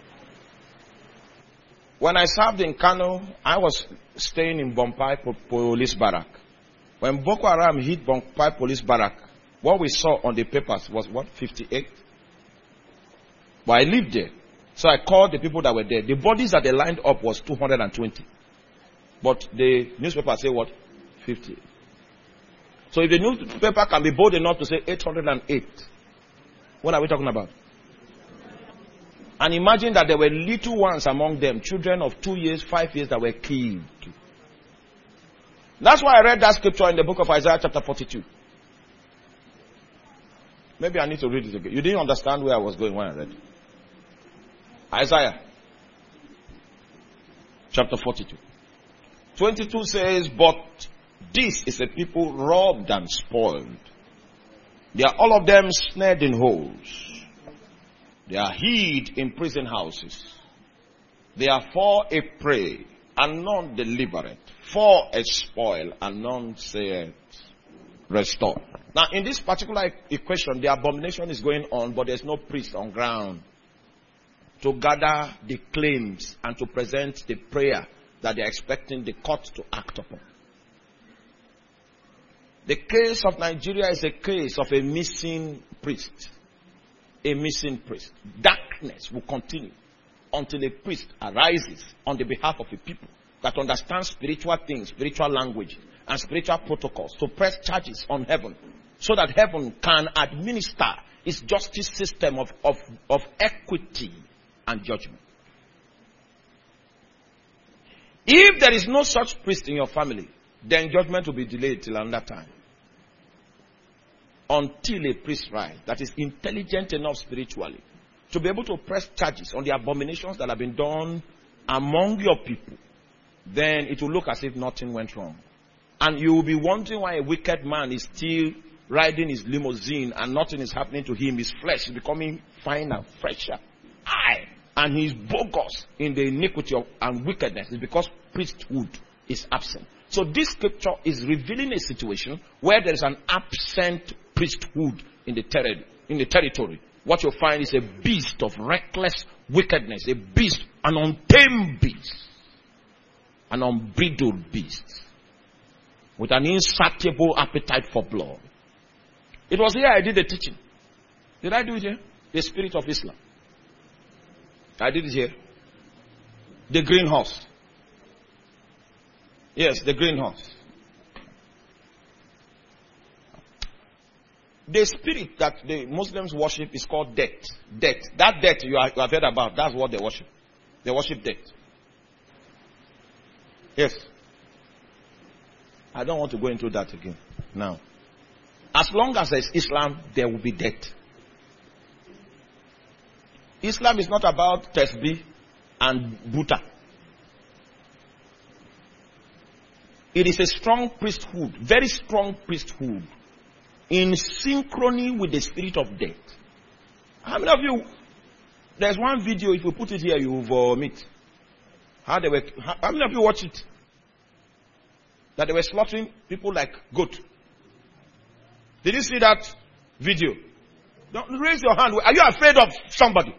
When I served in Kano, I was staying in Bompai Police Barrack. When Boko Haram hit Bompai Police Barrack, what we saw on the papers was 58? But I lived there. So I called the people that were there. The bodies that they lined up was 220. But the newspaper say 50. So if the newspaper can be bold enough to say 808, what are we talking about? And imagine that there were little ones among them, children of 2 years, 5 years that were killed. That's why I read that scripture in the book of Isaiah chapter 42. Maybe I need to read it again. You didn't understand where I was going when I read it. Isaiah chapter 42. 22 says, but this is a people robbed and spoiled. They are all of them snared in holes. They are hid in prison houses. They are for a prey, and none delivereth. For a spoil, and none saith, restore. Now, in this particular equation, the abomination is going on, but there's no priest on ground to gather the claims and to present the prayer that they're expecting the court to act upon. The case of Nigeria is a case of a missing priest. A missing priest. Darkness will continue until a priest arises on the behalf of a people that understand spiritual things, spiritual language, and spiritual protocols to press charges on heaven so that heaven can administer its justice system of equity and judgment. If there is no such priest in your family, then judgment will be delayed till another time. Until a priest rise that is intelligent enough spiritually to be able to press charges on the abominations that have been done among your people, then it will look as if nothing went wrong. And you will be wondering why a wicked man is still riding his limousine and nothing is happening to him. His flesh is becoming finer, fresher. And he is bogus in the iniquity and wickedness. It's because priesthood is absent. So this scripture is revealing a situation where there is an absent priesthood in the territory. What you'll find is a beast of reckless wickedness, a beast, an untamed beast, an unbridled beast, with an insatiable appetite for blood. It was here I did the teaching. Did I do it here? The spirit of Islam. I did it here. The green horse. Yes, the green horse. The spirit that the Muslims worship is called death. Death. That death you have heard about, that's what they worship. They worship death. Yes. I don't want to go into that again now. As long as there is Islam, there will be death. Islam is not about Tasbih and Buddha. It is a strong priesthood, very strong priesthood, in synchrony with the spirit of death. How many of you, there's one video, if you put it here, you will vomit. How many of you watch it? That they were slaughtering people like goat. Did you see that video? Don't raise your hand. Are you afraid of somebody?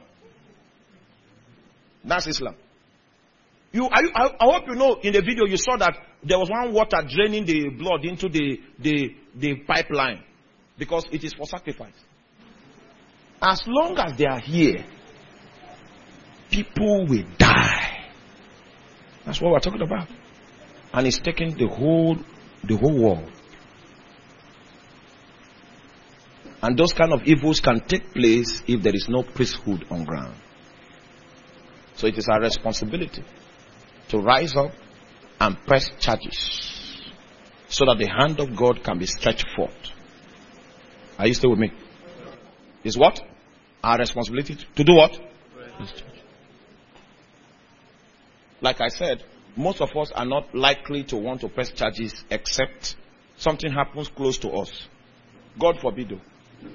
That's Islam. I hope you know in the video you saw that there was one water draining the blood into the pipeline because it is for sacrifice. As long as they are here, people will die. That's what we're talking about. And it's taking the whole world. And those kind of evils can take place if there is no priesthood on ground. So it is our responsibility to rise up and press charges so that the hand of God can be stretched forth. Are you still with me? Is what? Our responsibility to do what? Like I said, most of us are not likely to want to press charges except something happens close to us. God forbid though.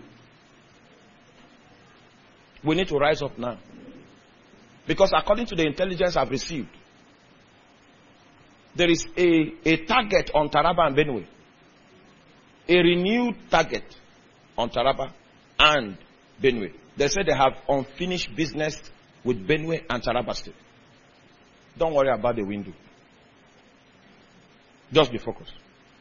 We need to rise up now. Because according to the intelligence I've received, there is a target on Taraba and Benue. A renewed target on Taraba and Benue. They said they have unfinished business with Benue and Taraba State. Don't worry about the window. Just be focused.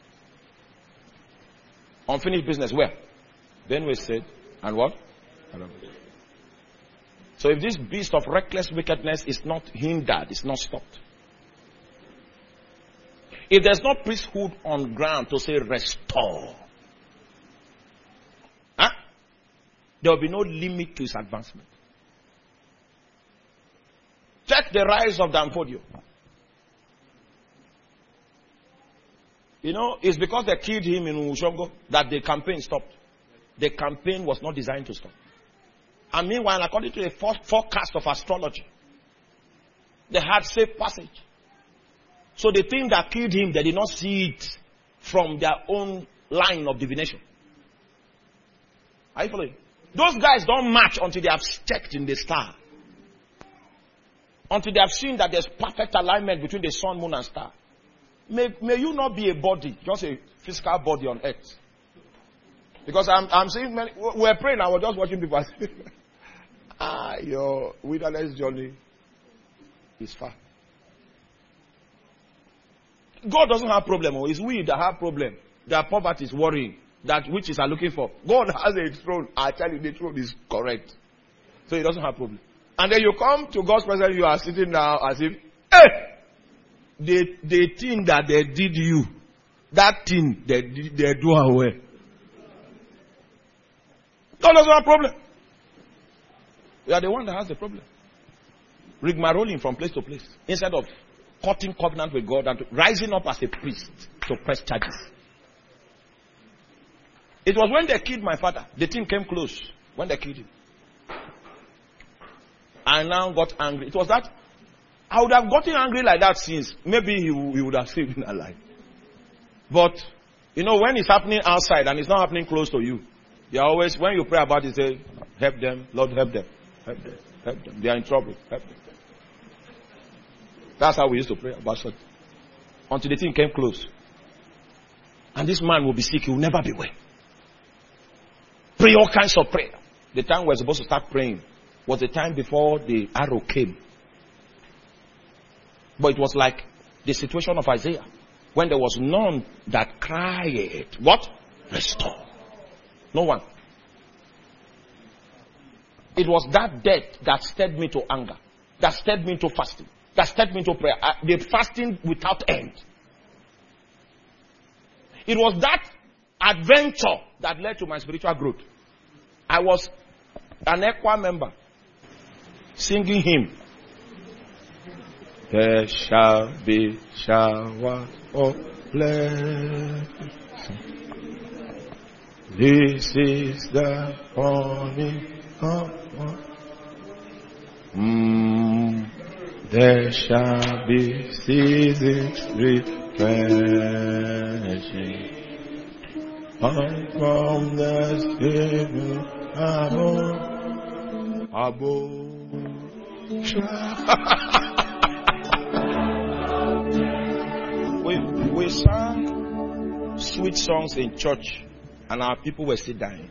Unfinished business where? Benue State and what? Taraba. So if this beast of reckless wickedness is not hindered, it's not stopped. If there's no priesthood on ground to say restore, there will be no limit to his advancement. Check the rise of Danfodio. You know, it's because they killed him in Ushongo that the campaign stopped. The campaign was not designed to stop. And meanwhile, according to the forecast of astrology, they had safe passage. So the thing that killed him, they did not see it from their own line of divination. Are you following? Those guys don't march until they have checked in the star. Until they have seen that there's perfect alignment between the sun, moon, and star. May you not be a body, just a physical body on earth. Because I'm seeing many, we're praying, I was just watching people. Your wilderness journey is far. God doesn't have problem. It's we that have problem. That poverty is worrying. That witches are looking for. God has a throne. I tell you, the throne is correct. So he doesn't have problem. And then you come to God's presence, you are sitting now as if, the thing that they did you, that thing they do away. No, God doesn't have a problem. We are the one that has the problem. Rigmaroling from place to place. Instead of cutting covenant with God and rising up as a priest to press charges. It was when they killed my father. The thing came close. When they killed him. I now got angry. It was that I would have gotten angry like that since maybe he would have still been alive. But, when it's happening outside and it's not happening close to you, you always, when you pray about it, say, help them, Lord, help them, help them, help them. They are in trouble, help them. That's how we used to pray about something. Until the thing came close. And this man will be sick, he will never be well. Pray all kinds of prayer. The time we were supposed to start praying was the time before the arrow came. But it was like the situation of Isaiah. When there was none that cried, what? Restore. No one. It was that death that stirred me to anger. That stirred me to fasting. That stirred me to prayer. The fasting without end. It was that adventure that led to my spiritual growth. I was an ECWA member. Singing hymn. There shall be showers of blessing. This is the morning of there shall be seasons refreshing. From the Spirit above. We sang sweet songs in church and our people were still dying.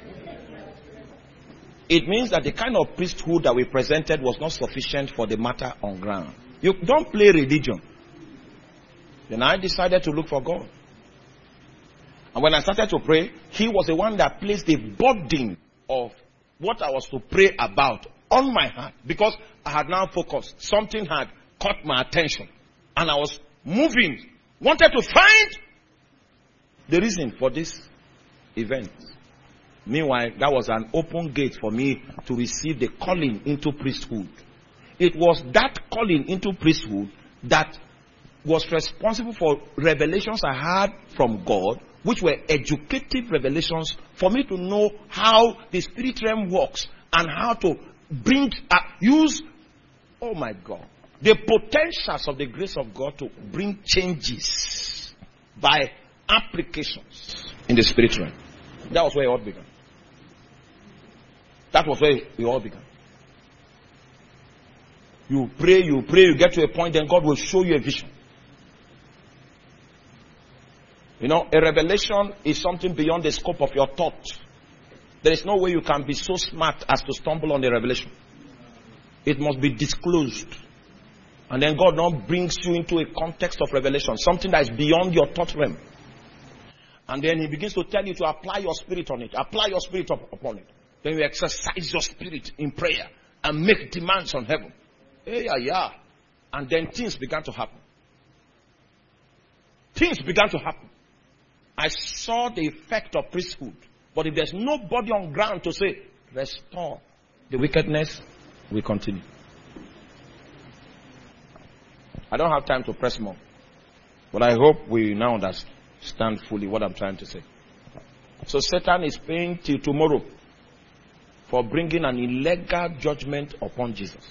It means that the kind of priesthood that we presented was not sufficient for the matter on ground. You don't play religion. Then I decided to look for God. And when I started to pray, he was the one that placed the burden of what I was to pray about on my heart. Because I had now focused. Something had caught my attention. And I was moving. Wanted to find the reason for this event. Meanwhile, that was an open gate for me to receive the calling into priesthood. It was that calling into priesthood that was responsible for revelations I had from God, which were educative revelations for me to know how the spirit realm works and how to use, oh my God, the potentials of the grace of God to bring changes by applications in the spirit realm. That was where it all began. That was where it all began. You pray, you get to a point, then God will show you a vision. A revelation is something beyond the scope of your thought. There is no way you can be so smart as to stumble on the revelation. It must be disclosed. And then God now brings you into a context of revelation, something that is beyond your thought realm. And then he begins to tell you to apply your spirit on it. Apply your spirit upon it. Then you exercise your spirit in prayer and make demands on heaven. And then things began to happen. Things began to happen. I saw the effect of priesthood. But if there's nobody on ground to say, restore, the wickedness will continue. I don't have time to press more. But I hope we now understand fully what I'm trying to say. So Satan is paying till tomorrow for bringing an illegal judgment upon Jesus.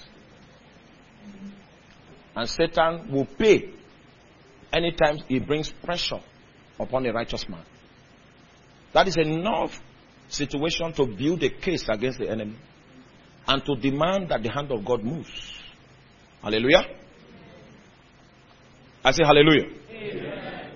And Satan will pay anytime he brings pressure upon a righteous man. That is enough situation to build a case against the enemy and to demand that the hand of God moves. Hallelujah. I say hallelujah. Amen.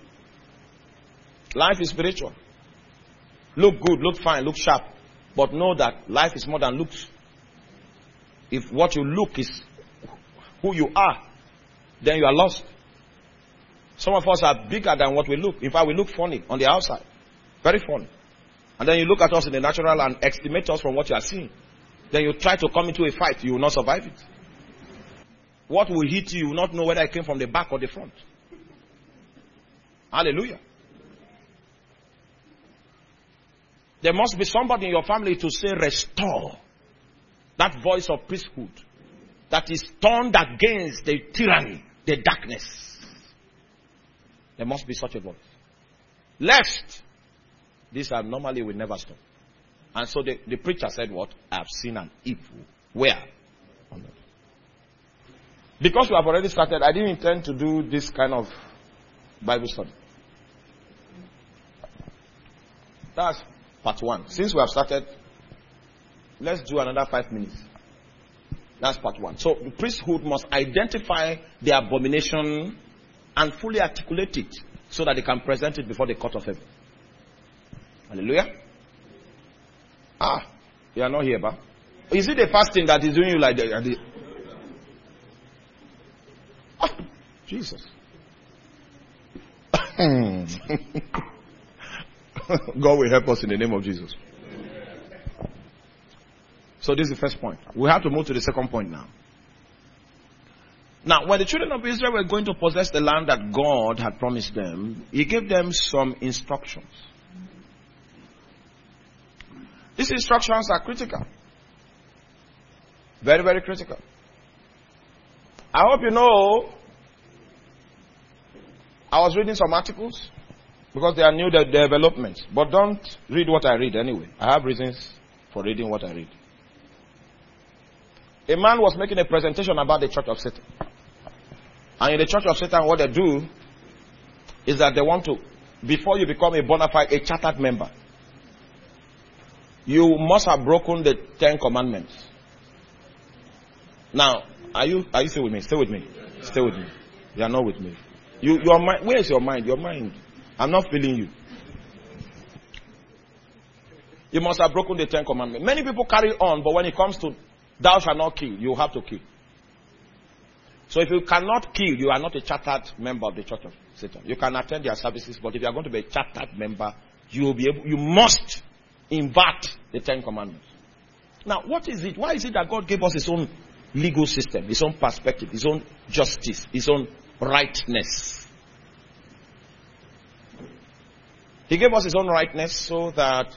Life is spiritual. Look good, look fine, look sharp. But know that life is more than looks. If what you look is who you are, then you are lost. Some of us are bigger than what we look. In fact, we look funny on the outside. Very funny. And then you look at us in the natural and estimate us from what you are seeing. Then you try to come into a fight. You will not survive it. What will hit you, you will not know whether it came from the back or the front. Hallelujah. There must be somebody in your family to say, restore. That voice of priesthood that is turned against the tyranny, the darkness. There must be such a voice. Lest, this abnormally will never stop. And so the preacher said what? I have seen an evil. Where? On earth. Because we have already started, I didn't intend to do this kind of Bible study. That's part 1. Since we have started, let's do another 5 minutes. That's part 1. So the priesthood must identify the abomination and fully articulate it so that they can present it before the court of heaven. Hallelujah. You are not here, but is it the fasting that is doing you like that? Jesus. God will help us in the name of Jesus. So this is the first point. We have to move to the second point now. Now, when the children of Israel were going to possess the land that God had promised them, He gave them some instructions. These instructions are critical. Very, very critical. I hope you know, I was reading some articles because they are new developments. But don't read what I read anyway. I have reasons for reading what I read. A man was making a presentation about the church of Satan. And in the church of Satan, what they do is that they want to, before you become a bona fide, a chartered member, you must have broken the 10 commandments. Now, are you still with me? Stay with me. Stay with me. You are not with me. Your mind, where is your mind? Your mind. I'm not feeling you. You must have broken the 10 commandments. Many people carry on, but when it comes to thou shalt not kill, you have to kill. So if you cannot kill, you are not a chartered member of the church of Satan. You can attend their services, but if you are going to be a chartered member, you must invert the 10 commandments. Now, what is it? Why is it that God gave us His own legal system, His own perspective, His own justice, His own rightness? He gave us His own rightness so that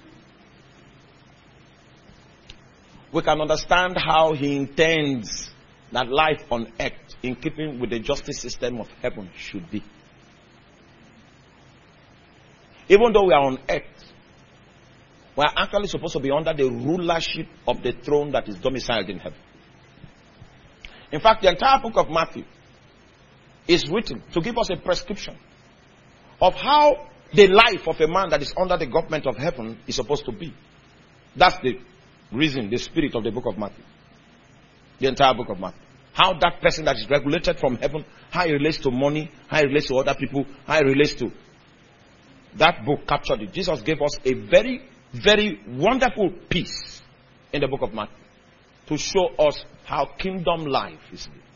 we can understand how He intends that life on earth, in keeping with the justice system of heaven, should be. Even though we are on earth, we are actually supposed to be under the rulership of the throne that is domiciled in heaven. In fact, the entire book of Matthew is written to give us a prescription of how the life of a man that is under the government of heaven is supposed to be. That's the reason, the spirit of the book of Matthew. The entire book of Matthew. How that person that is regulated from heaven, how he relates to money, how he relates to other people, how he relates to... That book captured it. Jesus gave us a very, very wonderful piece in the book of Matthew to show us how kingdom life is lived.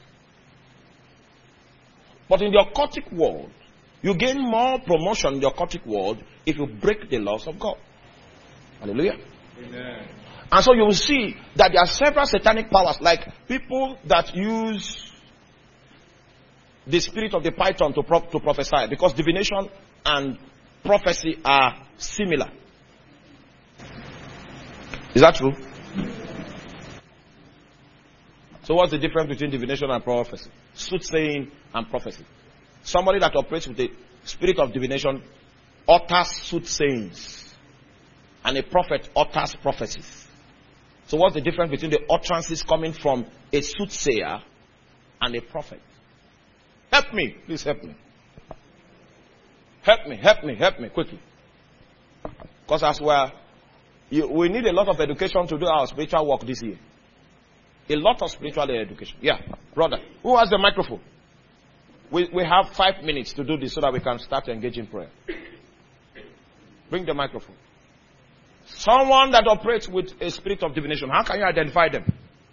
But in the occultic world, you gain more promotion in the occultic world if you break the laws of God. Hallelujah. Amen. And so you will see that there are several satanic powers, like people that use the spirit of the python to prophesy, because divination and prophecy are similar. Is that true? So what's the difference between divination and prophecy? Soothsaying and prophecy. Somebody that operates with the spirit of divination utters soothsayings, and a prophet utters prophecies. So what's the difference between the utterances coming from a soothsayer and a prophet? Help me. Please help me. Help me quickly. Because as well, we need a lot of education to do our spiritual work this year. A lot of spiritual education. Yeah, brother. Who has the microphone? We have 5 minutes to do this so that we can start engaging prayer. Bring the microphone. Someone that operates with a spirit of divination, how can you identify them?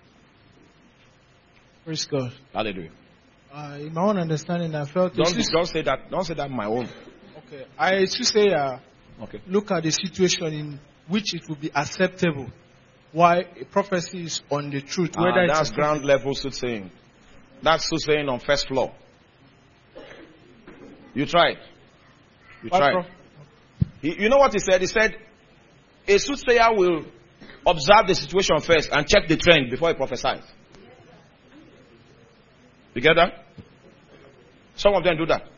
Praise God. Hallelujah. In my own understanding, I felt... Don't say that my own. Okay. I should say, okay. Look at the situation in which it would be acceptable. Why a prophecy is on the truth. Whether that's ground level soothsaying. That's soothsaying on first floor. You tried. You know what he said? He said, A soothsayer will observe the situation first and check the trend before he prophesies. You get that? Some of them do that.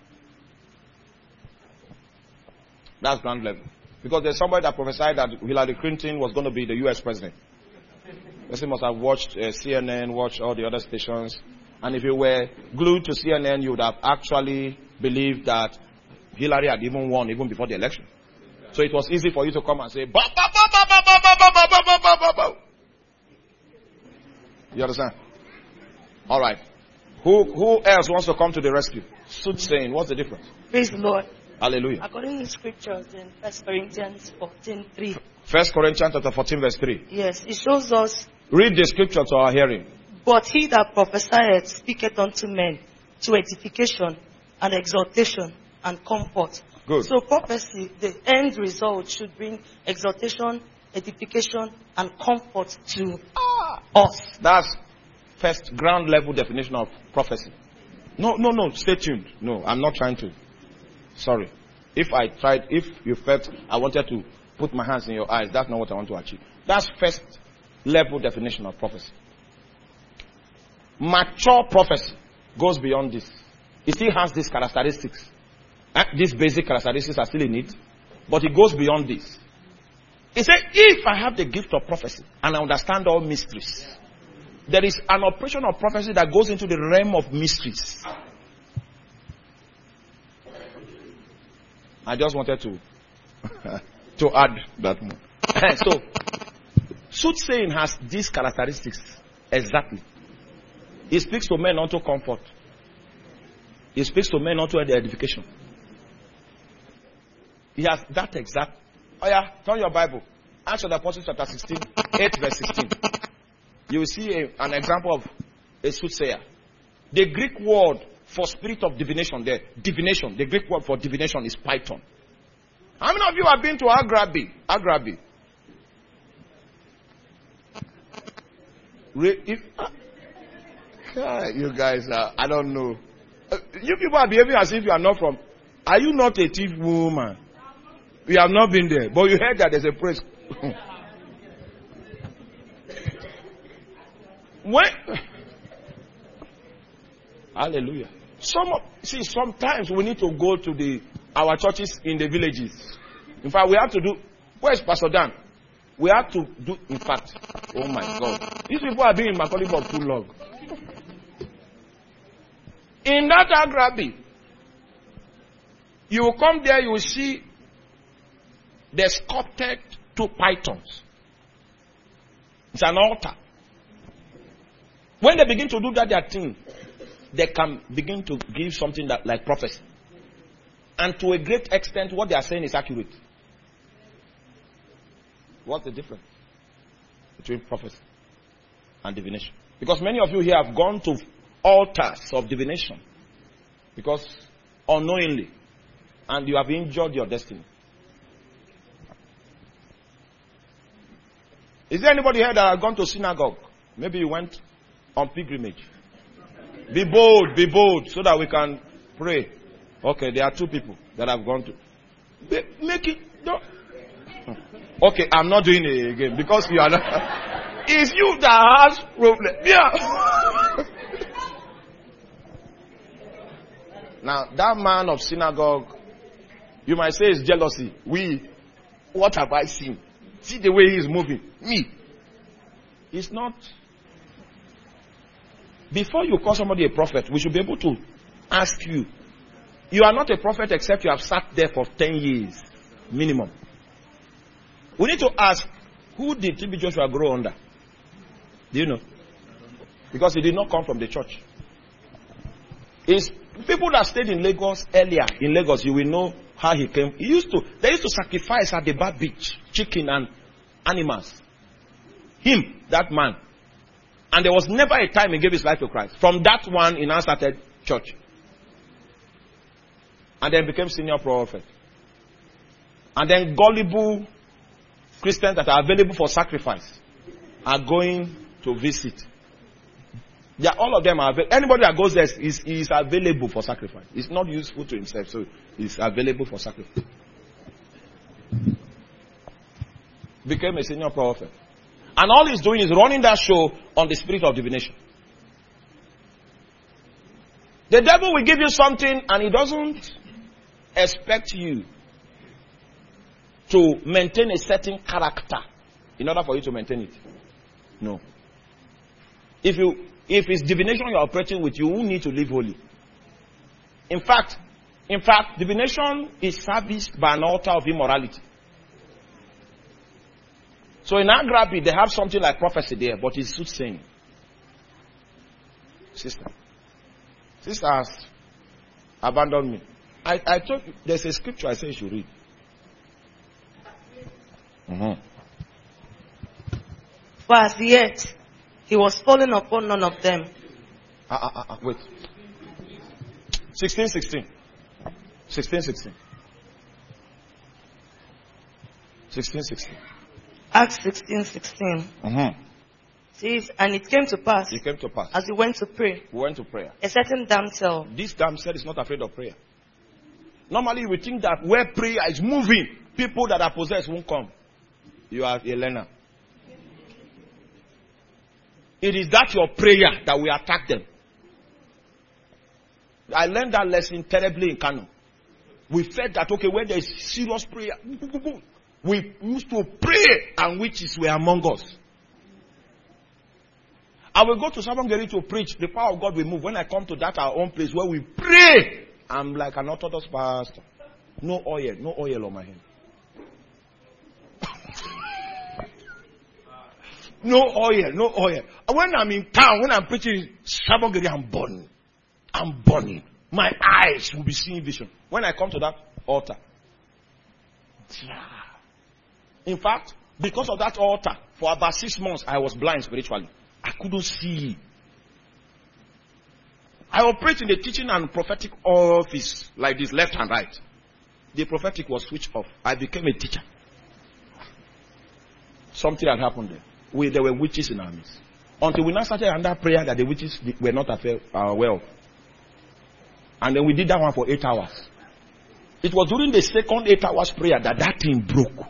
That's ground level. Because there's somebody that prophesied that Hillary Clinton was going to be the U.S. president. Person must have watched CNN, watched all the other stations. And if you were glued to CNN, you would have actually believed that Hillary had even won even before the election. So it was easy for you to come and say, bah, bah, bah, bah, bah, bah, bah, bah, bah, bah, bah, bah, bah. You understand? All right. Who else wants to come to the rescue? Soothsaying, what's the difference? Praise the Lord. Hallelujah. According to scriptures in 1 Corinthians 14:3. 1 Corinthians chapter 14 verse 3. Yes, it shows us. Read the scripture to our hearing. But he that prophesieth speaketh unto men to edification and exhortation and comfort. Good. So prophecy, the end result should bring exhortation, edification, and comfort to us. That's first ground level definition of prophecy. No, stay tuned. No, I'm not trying to. Sorry. If you felt I wanted to put my hands in your eyes, that's not what I want to achieve. That's first level definition of prophecy. Mature prophecy goes beyond this. It still has these characteristics. These basic characteristics are still in it, but it goes beyond this. He said, if I have the gift of prophecy and I understand all mysteries, there is an operation of prophecy that goes into the realm of mysteries. I just wanted to add that more. So, soothsaying has these characteristics exactly. It speaks to men unto comfort. It speaks to men unto the edification. He has that exact. Oh yeah, turn your Bible. Acts of the Apostles chapter 16, 8 verse 16. You will see an example of a soothsayer. The Greek word for spirit of divination there, divination, the Greek word for divination is python. How many of you have been to Agrabi? Agrabi. You guys are, I don't know. You people are behaving as if you are not from. Are you not a thief woman? You have not been there, but you heard that there's a praise. When? Hallelujah. Sometimes we need to go to our churches in the villages. In fact, we have to do. Where's Pastor Dan? We have to do. In fact, oh my God, these people have been in Macaulay for too long. In that Agrabi, you will come there, you will see they sculpted 2 pythons. It's an altar. When they begin to do their thing, they can begin to give something that like prophecy. And to a great extent, what they are saying is accurate. What's the difference between prophecy and divination? Because many of you here have gone to altars of divination because unknowingly, and you have injured your destiny. Is there anybody here that has gone to synagogue? Maybe you went on pilgrimage. Be bold, so that we can pray. Okay, there are 2 people that have gone to. Make it. No. Okay, I'm not doing it again because you are not. It's you that has problem. Yeah. Now, that man of synagogue, you might say it's jealousy. What have I seen? See the way he is moving. Me. It's not. Before you call somebody a prophet, we should be able to ask you. You are not a prophet except you have sat there for 10 years. Minimum. We need to ask, who did TB Joshua grow under? Do you know? Because he did not come from the church. It's people that stayed in Lagos earlier. In Lagos, you will know how he came. They used to sacrifice at the bar beach, chicken and animals. Him, that man. And there was never a time he gave his life to Christ. From that one, he now started church. And then became senior prophet. And then gullible Christians that are available for sacrifice are going to visit. Yeah, all of them are available. Anybody that goes there is available for sacrifice. It's not useful to himself, so he's available for sacrifice. became a senior prophet. And all he's doing is running that show on the spirit of divination. The devil will give you something and he doesn't expect you to maintain a certain character in order for you to maintain it. No. If it's divination you're operating with, you won't need to live holy. In fact, divination is serviced by an altar of immorality. So in Agrapi, they have something like prophecy there, but it's soothsaying. Sister has abandoned me. I told you, there's a scripture I say you should read. For as yet, he was fallen upon none of them. Wait. 16:16. Acts 16:16. Says, and it came to pass. It came to pass. As we went to pray. We went to prayer. A certain damsel. This damsel is not afraid of prayer. Normally we think that where prayer is moving, people that are possessed won't come. You are a learner. It is that your prayer that will attack them. I learned that lesson terribly in Kano. We felt that, okay, when there is serious prayer, we used to pray and witches were among us. I will go to Sabongeri to preach. The power of God will move. When I come to that our own place where we pray, I'm like an Orthodox pastor. No oil on my hand. No oil. When I'm in town, when I'm preaching Sabongeri, I'm burning. My eyes will be seeing vision. When I come to that altar. In fact, because of that altar, for about 6 months, I was blind spiritually. I couldn't see. I operate in the teaching and prophetic office like this, left and right. The prophetic was switched off. I became a teacher. Something had happened there. There were witches in our midst. Until we now started under prayer that the witches were not aware of. And then we did that one for 8 hours. It was during the second 8 hours prayer that thing broke.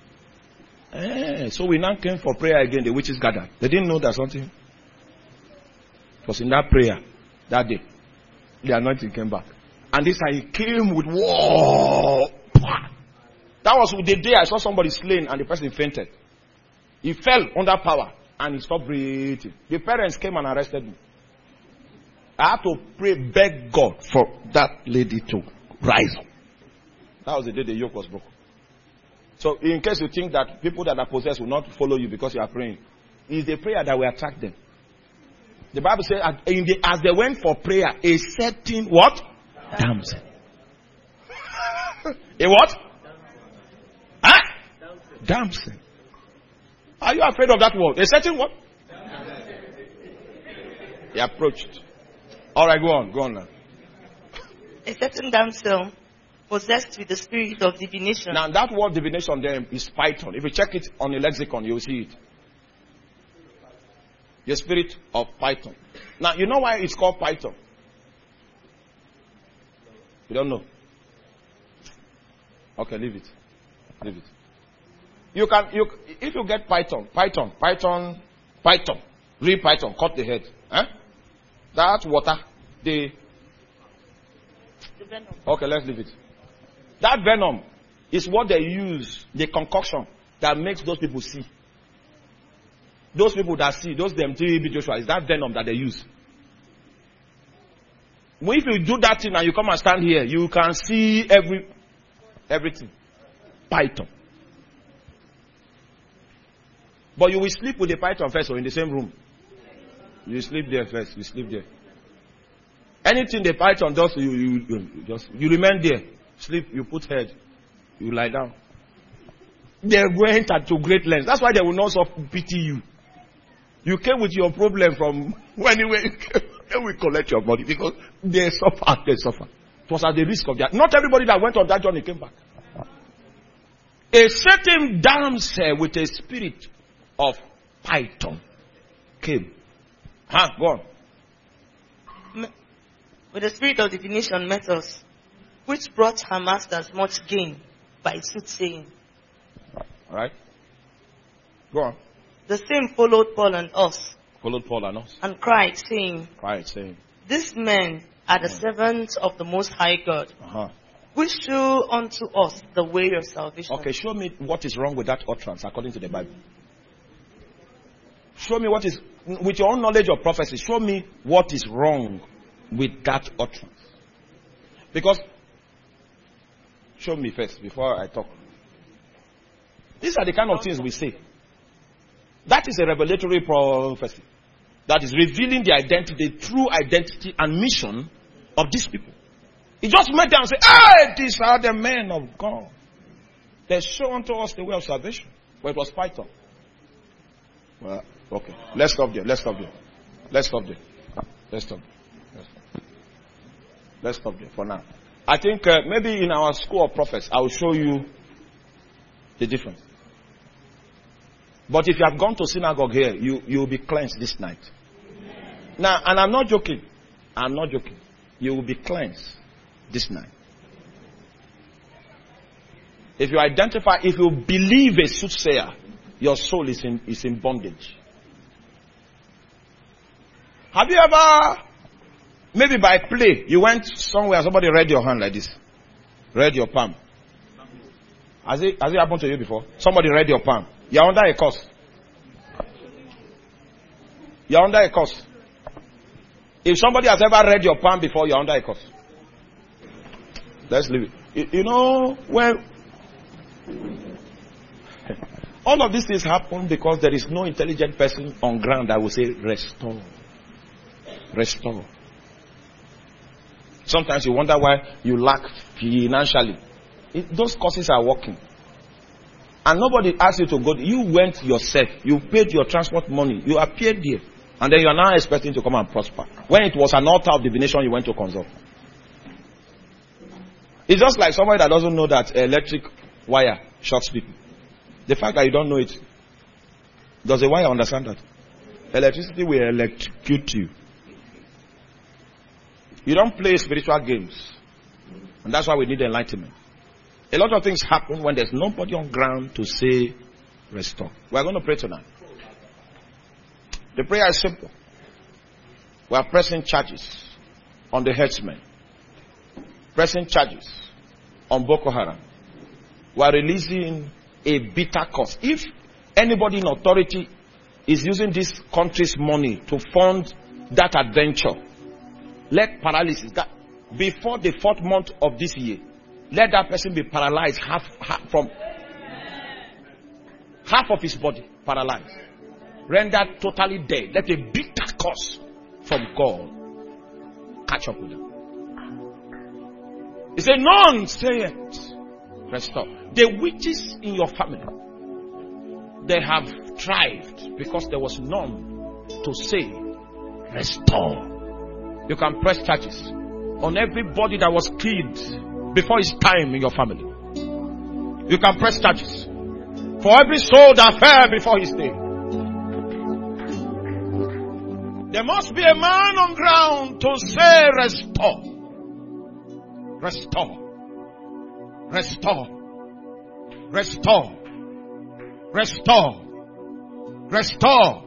So we now came for prayer again. The witches gathered. They didn't know that something. It was in that prayer that day. The anointing came back. And this time he came with war. That was the day I saw somebody slain and the person fainted. He fell under power and he stopped breathing. The parents came and arrested me. I had to pray, beg God for that lady to rise up. That was the day the yoke was broken. So in case you think that people that are possessed will not follow you because you are praying, it's the prayer that will attract them. The Bible says, as they went for prayer, a certain what? Damsel. A what? Huh? Damsel. Are you afraid of that word? A certain what? He approached. Alright, go on now. A certain damsel possessed with the spirit of divination. Now that word divination there is Python. If you check it on the lexicon, you'll see it. The spirit of Python. Now you know why it's called Python? You don't know? Okay, leave it. If you get Python, real Python, cut the head. That water, the venom. Okay, let's leave it. That venom is what they use, the concoction that makes those people see. Those people that see, those them TB Joshua, is that venom that they use. If you do that thing and you come and stand here, you can see everything. Python. But you will sleep with the python first or in the same room. You sleep there first. You sleep there. Anything the python does, you remain there. Sleep, you put head. You lie down. They're going to great lengths. That's why they will not pity you. You came with your problem from anywhere. They will collect your body because they suffer. It was at the risk of that. Not everybody that went on that journey came back. A certain damsel with a spirit of python came. Go on. With the spirit of divination met us, which brought her masters much gain by soothsaying. Alright. Go on. The same followed Paul and us, Followed Paul and us. and cried, saying, Saying. These men are the servants of the Most High God, which show unto us the way of salvation. Okay, show me what is wrong with that utterance according to the Bible. Show me what is, with your own knowledge of prophecy, show me what is wrong with that utterance. Because, show me first before I talk. These are the kind of things we say. That is a revelatory prophecy. That is revealing the identity, the true identity and mission of these people. He just met them and said, hey, these are the men of God. They show unto us the way of salvation. But it was Python. Well, okay. Let's stop there. Let's stop there for now. I think maybe in our school of prophets, I will show you the difference. But if you have gone to synagogue here, you will be cleansed this night. Now, and I'm not joking. You will be cleansed this night. If you identify, if you believe a soothsayer, your soul is in bondage. Have you ever, maybe by play, you went somewhere, somebody read your hand like this? Read your palm. Has it happened to you before? Somebody read your palm. You're under a curse. If somebody has ever read your palm before, you're under a curse. Let's leave it. You know, well, all of these things happen because there is no intelligent person on ground that will say, restore. Restore. Sometimes you wonder why you lack financially. Those causes are working. And nobody asked you to go. You went yourself. You paid your transport money. You appeared there. And then you are now expecting to come and prosper. When it was an altar of divination, you went to consult. It's just like somebody that doesn't know that electric wire shocks people. The fact that you don't know it. Does the wire understand that? Electricity will electrocute you. You don't play spiritual games. And that's why we need enlightenment. A lot of things happen when there's nobody on ground to say, restore. We're going to pray tonight. The prayer is simple. We are pressing charges on the headsmen. Pressing charges on Boko Haram. We are releasing a bitter curse. If anybody in authority is using this country's money to fund that adventure, let paralysis, that before the 4th month of this year, let that person be paralyzed half of his body paralyzed. Rendered totally dead. Let a bitter curse from God catch up with them. He said, none say it. Restore. The witches in your family, they have thrived because there was none to say, restore. You can press charges on everybody that was killed before his time in your family. You can press charges for every soul that fell before his day. There must be a man on ground to say, restore. Restore. Restore. Restore. Restore. Restore.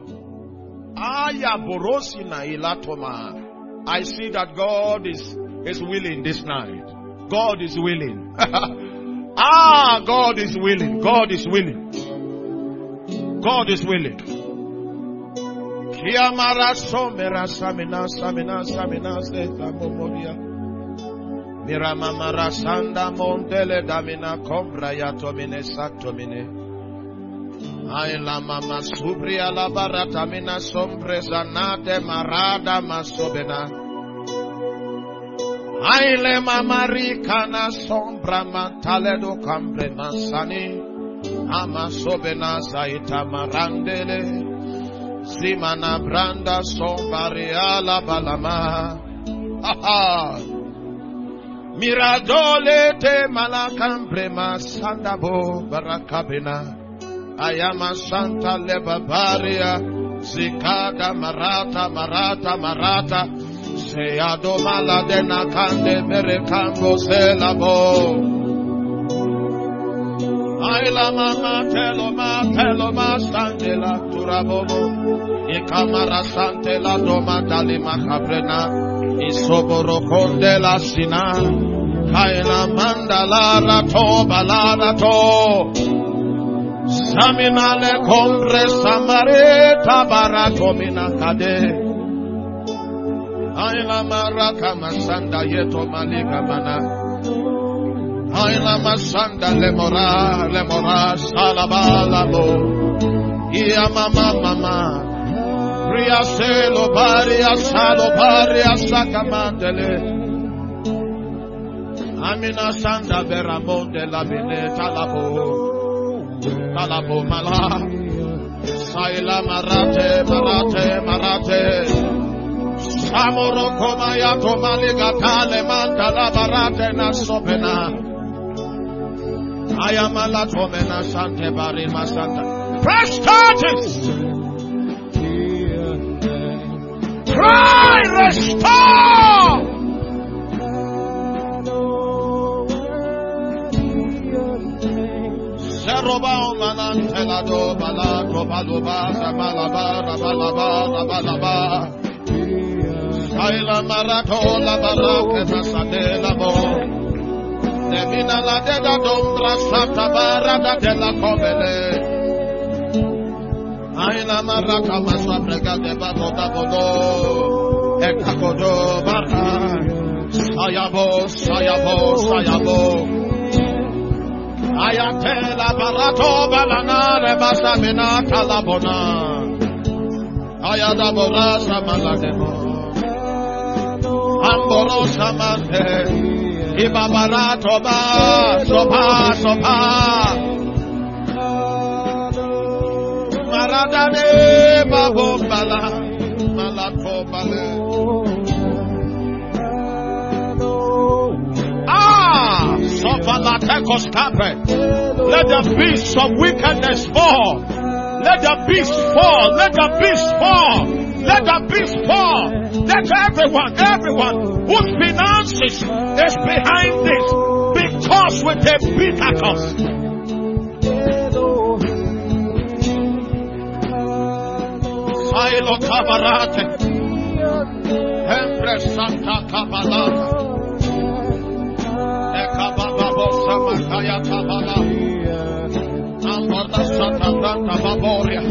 I see that God is willing this night. God is willing. God is willing. God is willing. God is willing. Kiamara somera samina samina samina seta momoria. Mirama marasanda montele damina combra yatomine satomine. Aila mama subria la barata mina sompresa nate marada masobena. Aile mamarika na sombra mataledo cambre masani. Amasobena zaita marandele. Zimana branda sombariala balama. Miradole te malacambre masandabo barakabina. Ayama santa lebabaria. Zikada marata marata marata. Seado maladena kande merekambo selabo. Aila mama teloma rabobo. Ikamara sante la doma dali makabrena. Isoboro konde la sina. Kaina mandala rato balarato. Saminale kombre samareta barakomina kade. Aila maraka masanda yeto malika mana. Aila masanda lemora salabalabo. Iya mama. Ria selo baria salo baria sakamandele. Amina sanda beramonde labine talabo mala. Saila marate. Samoro koma ya tomaliga tale mantala barate na sopena. Ayamala tomena sante bari masanta. Fresh starters. Cry, restore. Seroba manantela do balato baluba balaba. Aila marato la baraka nasadela bo. Nemina la dega dombra sata barada de la comele. Aila maraka masabrega de bagoda bodo. Ekakodo barha. Sayabo. Ayatela barato balana rebasa minata labona. Ayada borasa malademo. Amborosa mante, ibabarato ba, sopa. Maradane babombala, malato bale. Sofa latekos kape. Let the beasts of wickedness fall. Let the beasts fall. Let the beasts fall. Let everyone whose finances is behind this be cursed with a bitter curse. Silo kabarate, Empre Santa Kabalata, Ekababo Samakaya Kabala, Amorda Santa Branta Baboria.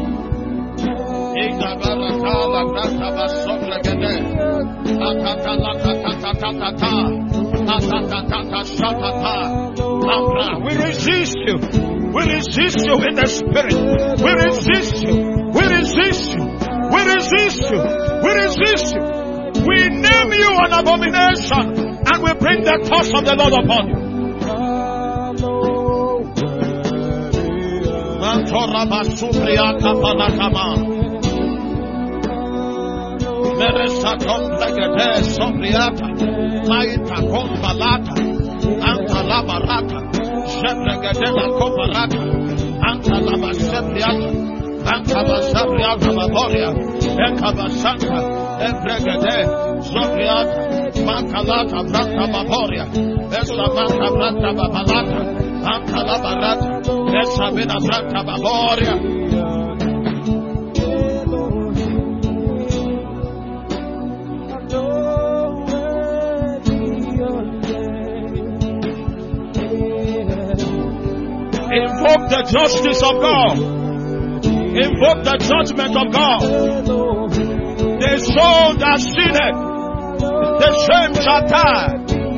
We resist you in the spirit. We resist you. We name you an abomination and we bring the curse of the Lord upon you. Meresa complegate sombriata, maita combalata, anta labarata, shebregadela combarata, anta labasebriata, anta basabriata baboria, ekabasanta, ebregade, sombriata, makalata, branta baboria, esamanta branta babalata, anta labarata, esamina branta baboria. Invoke the justice of God. Invoke the judgment of God. The soul that sinned, the shame shall die.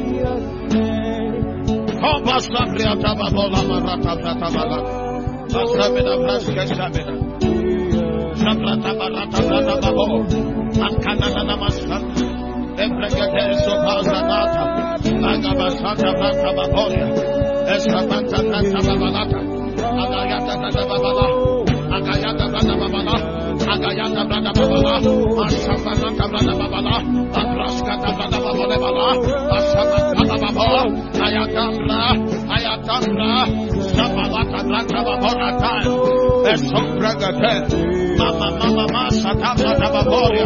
Escapanta Branta Babalata, Agayata Branda Babala, Agayata Branda Babala, Agayata Branda Babala, Ashamanta Branda Babala, Abraskata Branda Babala, Ashamanta Babala, Ayatambra, Sabalata Branda Babala, Esombragate, Mama, Satabra Baboria,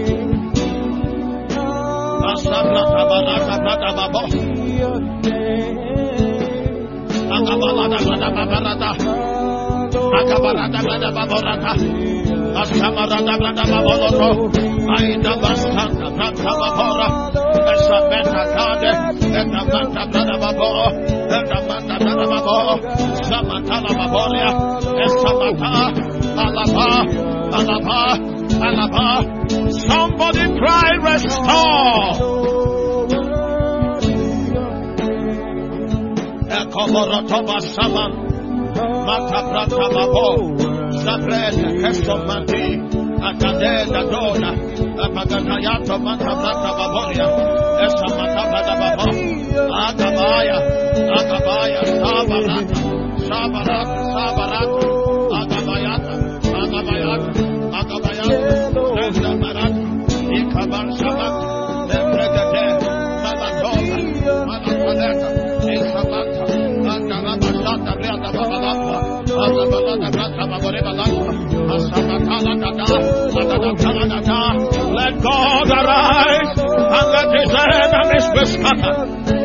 Asabrata Balata Branda Babala. Agabalada Babarada, Akabarada Brada Baborata, Asamarada Brada Baboloto, Aida Bastanta Branta Babora, Esabeta Kade, Etamanta Brada Babo, Etamanta Brada Babo, Samantala Baboria, Esamata, Alaba, Alaba, Alaba. Somebody cry, restore. Ekoborotova Saman, Mata Brata Babo, Zabred, Kestomandi, Akade, Dadona, Apagatayato, Mata Brata Baboria, Esamata Brada Babo, Agabaya, Agabaya, Sabarata, Sabarata, Sabarata, Agabayata, Agabayata, Agabayata, Sabarata, Ikaban Sabat, Nebregade, Malatona, Malatoneta, Isabata, Andarabasata, Briata Babalapa, Azabalata, Brata Baborebalata, Asabatala Dada, Adada. Let God arise and let his enemies be scattered.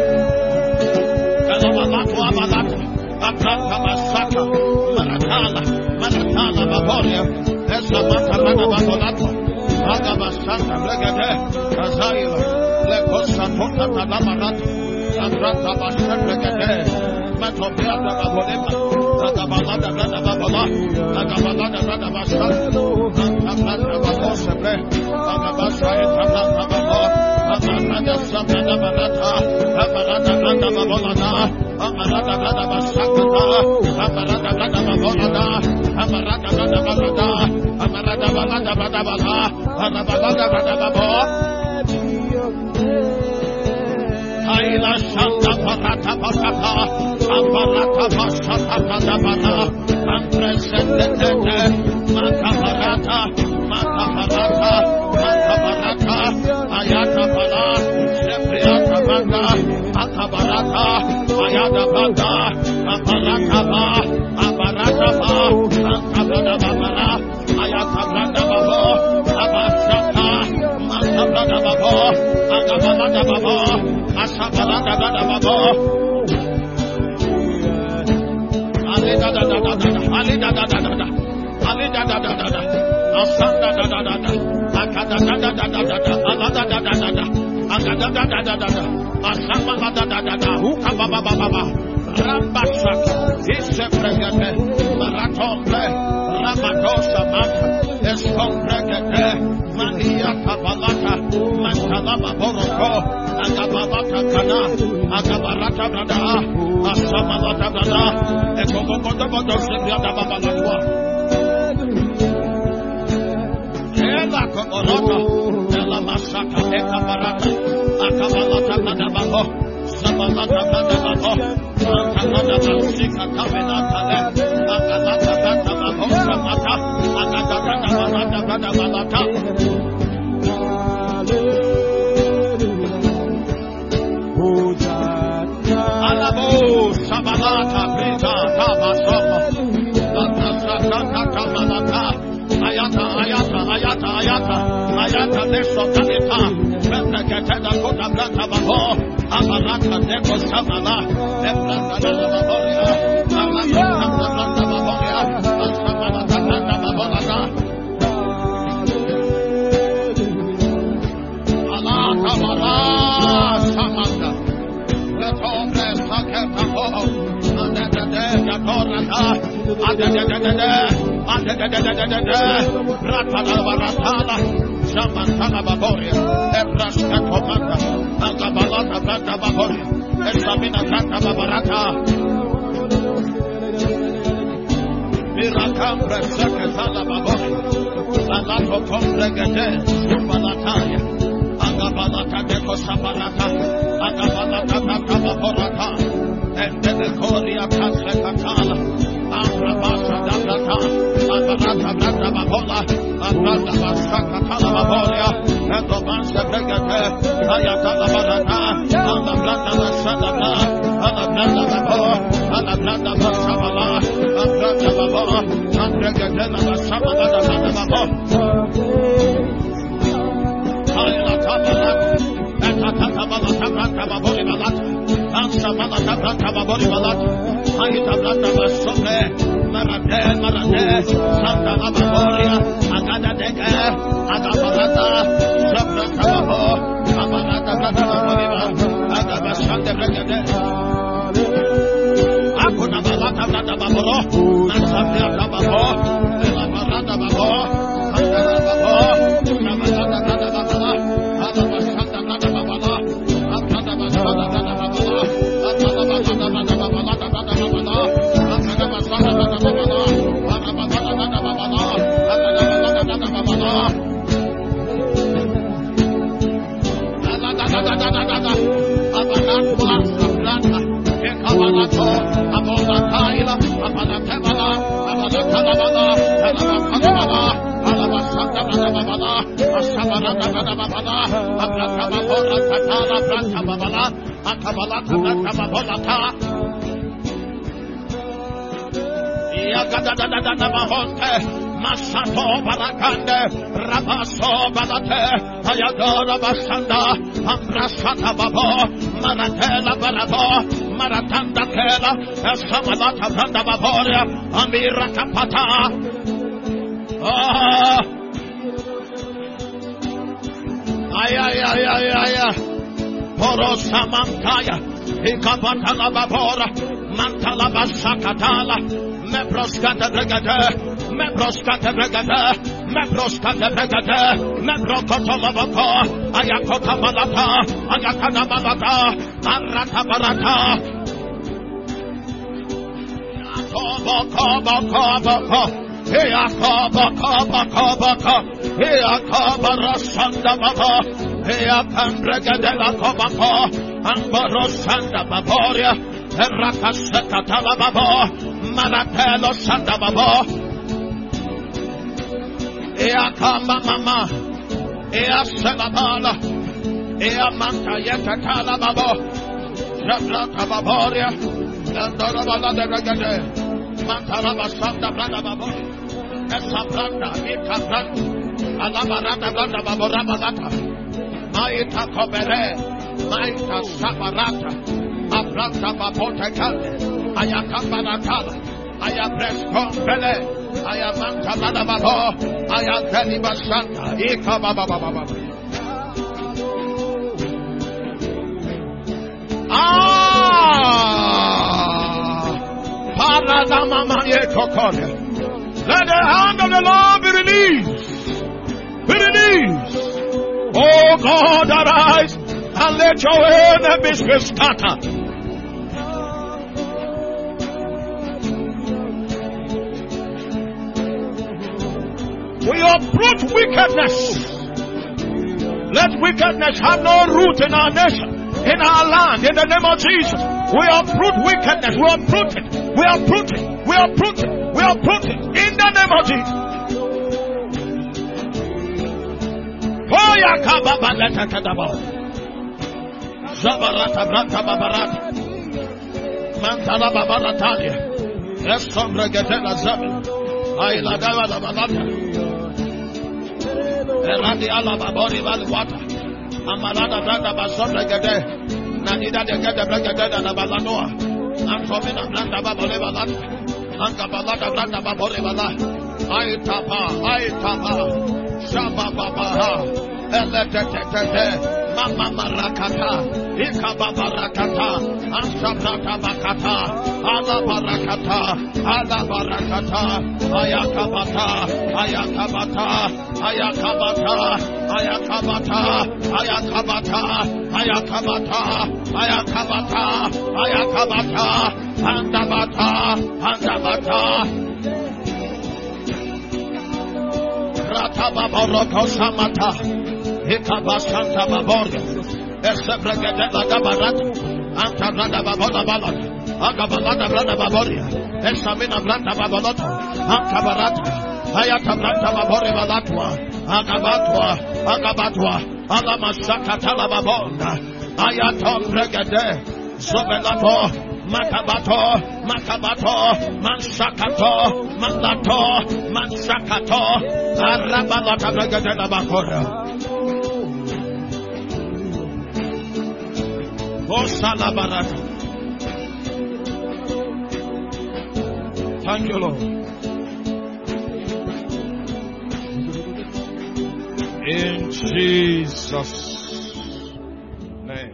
Elabalatu Abalata, Abrata Basata, Maratala Baboria, Esamata Brada Babolata, Agabasanta Bregade, Azaila, Lecosa Tota Talamarata, Abrata Basata Bregade, Matopiata Babolema, Agabalada Brada Babola, Agabalada Brada Basata, Abrata Babosebre, Agabasa Etamata Babo, Amarada Sabrada Barata, Amarada Brada Babolada, Amarada Brada Basata, Amarada Brada Babolada, Amarada Brada Balada, Amarada Balada Brada Bala, Amarada Brada Babo, Aila Shanta Parata Pasata, Amparata Pasata Padabana, Ampresentete, Mataparata, Mataparata, Mataparata, Ayata Bala, Sepriata Banda, Atabarata, Ayata Banda, Aparata Ba, Aparata Ba, Antabrada Babara, Ayata Branda Babo, Abashata, Mantabrada Babo, Agabalada Babo, Asabalada Brada Babo, Alida da da da da, Alida da da da da, Alida da da da da, Asanda da da da da, Akada da da da da da, Alada da da da da, Akada da da da da, Asama da da da da, Huka Baba Baba, Rambasaka, Isepregate, Maratombe, Ramadosa Mata, Escombregate, Mania Kabalata, Mantalama Boroko, Agabalata Kana, Agabarata Brada, Asamalata Brada, Ekobokodobodo Sebiada Babalakwa. Ela Koborota, Ela Masaka, Ekabarata, Akabalata Brada Babo, Sabalata Brada Babo, Antalada Basika Kabenata, Agalata Brada Babo, Samata, Agada Brada Balata. Alabo Sabalata Brita Tamasoma Tamalata Ayata Neso Kanita Pentakata Kota Brata Babo Amalata Neko Samala Ebrata Baboria Amalata Baboria Asamalata Baboria Alata Bala Samanta Letombre Saketa Ho Ratala Samantana Baboria, Ebrasta Comanda, Agabalata Branda Baboria, Esabina Branda Babarata, Miracambre Saketala Baboria, Alato Complegate, Subalataya, Agabalata Deco Sabalata, Agabalata Branda Baborata, and the Korea Casacatala, Amrabasa Dabrata, Abarata Branda Babola, Abranda Basakatala Baboria, and the Bansa Begate, Ayatala Barata, and the Branda Sadabla, and the Branda Babo, and the Branda Basabala, and Branda Babo, and Regatena Basabala, and Babo. Ayatala, and Tatabala Tabranta Babori Balata. Samala Tabranta Babori Balata, Ayita Branda Basome, Marade, Santa Laboria, Agada Dega, Agabarata, Sabra Tababo, Abarata Boliva, Agabasanda Brigade, Akuna Balata Brada Baboro, Nansabia Tababo, Elabarata Babo, Andara Babo, Nabalata Brada Babala, Alabasanda Brada Babala, Abrada Basada Brada Babala, Abrada Brada Babala, Masato Barakande, Rabaso Balate, Ayadora Basanda, Ambrasata Babo, Maratela Barabo, Maratanda Kela, Samalata Branda Baboria, Amira Kapata. Ay, Poro Samantaya, Ikapatala Babora, Mantala Basakatala, Meproskata Brigade, Meproskata Brigade, Meproskata Brigade, Meprokotala Bako, Ayakota Balata, Ayakana Balata, Arata Barata, Kobo, Here Rasanda Baba, here Cambregadella Cobaco, Ambarosanda Baboria, Rakasakatala Babo, Maratello Santa Babo, here Kamba Mama, here Salabala, here Manta Yakatala Babo, Jabrata Baboria, Landorabala de Regade, Mantaraba Santa Branda Babo. Esa Branda, Ita Branda, Alabarata Branda Baborabalata, Maita Kobere, Maita Sabarata, Abranta Babota Kale, Ayakabaratala, Ayabresco Bele, Ayamanta Lada Babo, Ayakeli Basanta, Ika Baba. Paradama Maye Kokore. Let the hand of the Lord be released. Be released. Oh God, arise and let your enemies be scattered. We uproot wickedness. Let wickedness have no root in our nation, in our land, in the name of Jesus. We uproot wickedness. We uproot it. We uproot it. We uproot it. We uproot it. In the name of Jesus. Oh, Yakababa Letakadaba. Zabarata Branta Babarata. Mantala Babaratalia. Escombra Gatella Zabel. Aila Dava Balata. Erandi Alababori Valwata. Amalada Branda Basobra Gade. Nanida de Gada Bragada da Balanoa. Antomina Branda Babolevalata. Angabalada Branda Babolevala. Aitapa. Shaba Babaha. Eletete. Mama Marakata. Ikababarakata. Ansabrata Bakata. Ala Barakata. Ayakabata. Andabata. Ratababoroko Samata. Hikabasanta Baborga. Esebregadella Gabarata. Antabrada Babola Balada. Agabalada Brada Baboria. Esamina Branda Baboloto. Ankabarata. Ayata Branda Babori Balatwa. Agabatwa. Alamasaka Talababonda. Ayatom Regade. Sobelato. Makabato, Mansakato, Mansakato, Arabalata Bragadella Bakora. Osala Barata. Thank you, Lord. In Jesus' name.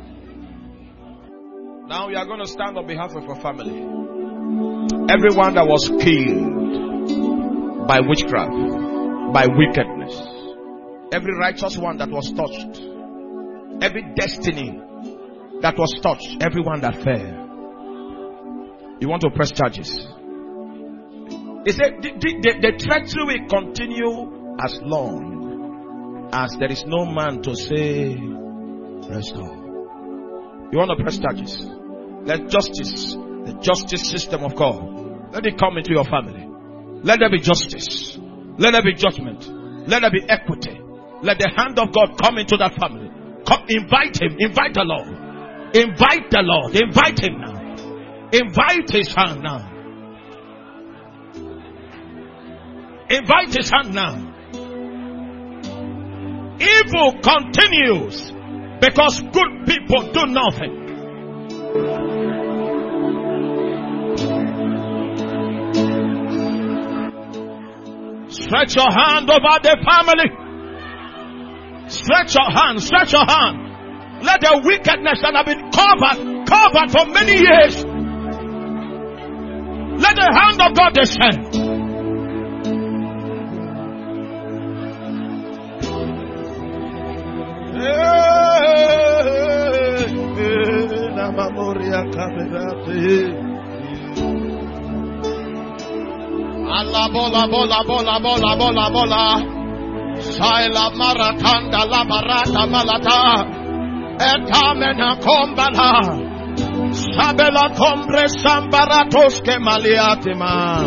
Now we are going to stand on behalf of your family. Everyone that was killed by witchcraft, by wickedness, every righteous one that was touched, every destiny that was touched, everyone that fell. You want to press charges. He said the treachery will continue as long as there is no man to say, restore. You want to press charges. Let justice, the justice system of God, let it come into your family. Let there be justice. Let there be judgment. Let there be equity. Let the hand of God come into that family. Come, invite him. Invite the Lord. Invite the Lord. Invite him now. Invite his hand now. Invite his hand now. Evil continues because good people do nothing. Stretch your hand over the family. Stretch your hand. Stretch your hand. Let the wickedness that have been covered for many years, let the hand of God descend. Allah bola bola bola bola bola bola. Saila maratanda la barata malata. Etamena kombala. Sabela kombre sambaratos ke maliatima.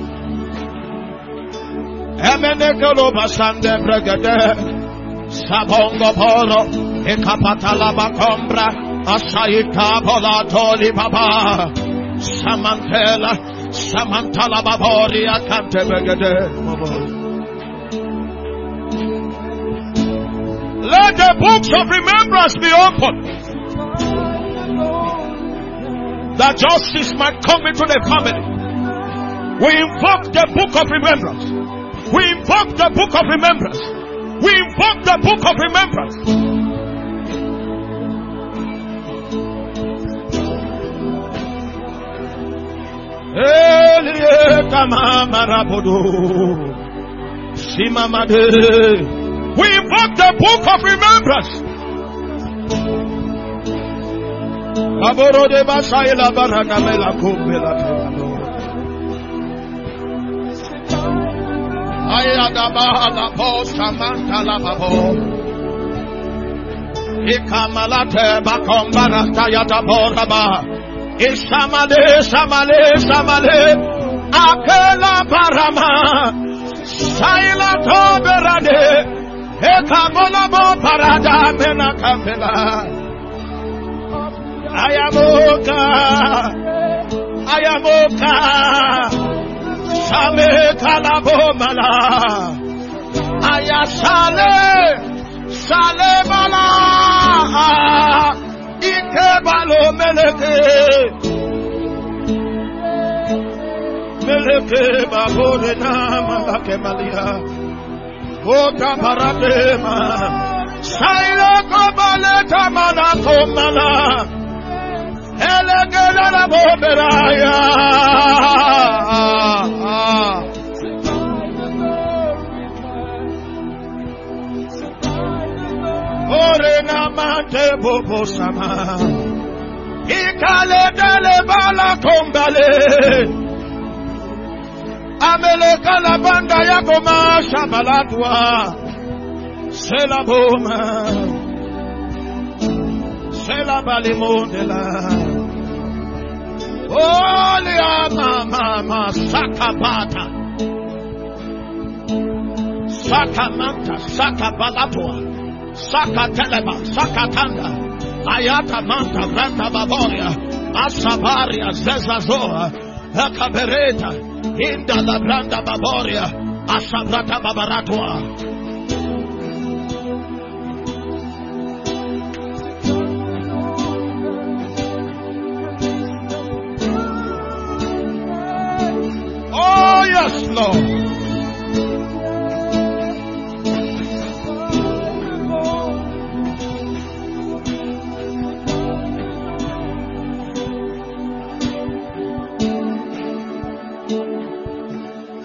Emene kolo basande bregade. Sabongo polo. Ekapatala bakombra. Asaika bola toli baba. Samantela. Samantala babori akante bregade. Let the books of remembrance be opened, that justice might come into the family. We invoke the book of remembrance. We invoke the book of remembrance. We invoke the book of remembrance. We invoke the book of remembrance. Ekabolabo parada mena kampela. Ayamoka, ayamoka. Shame kalabo mala. Ayashale, shale mala. Ikebalo meleke, meleke babore na malake malia. Ota paradema, shaila kobaleta mana komana, elegela la boberaya. Ore na mante bobo sama, ikale dele bala kombale. Ameleka la banda ya goma shabalatwa. C'est la boma. C'est la balimondela. Oh lia mama sakabata. Sakamanta sakabalatwa. Sakateleba sakatanda. Ayata manta branda baboria. Asabaria zezazoa. Akabereta. Inda la branda baboria, asabrata babaratwa.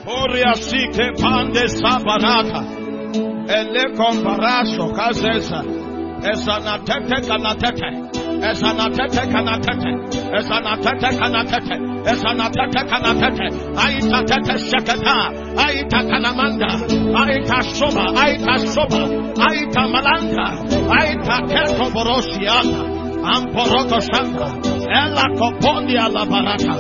Oria sike pande sabanata. Ele comparasho kazesa. Esanatete kanatete. Esanatete kanatete. Esanatete kanatete. Esanatete kanatete. Aita tete shekata. Aita kanamanda. Aita soba. Aita soba. Aita malanda. Aita keto borosiana. Amporoko shanda. Ela kopondia la baraka.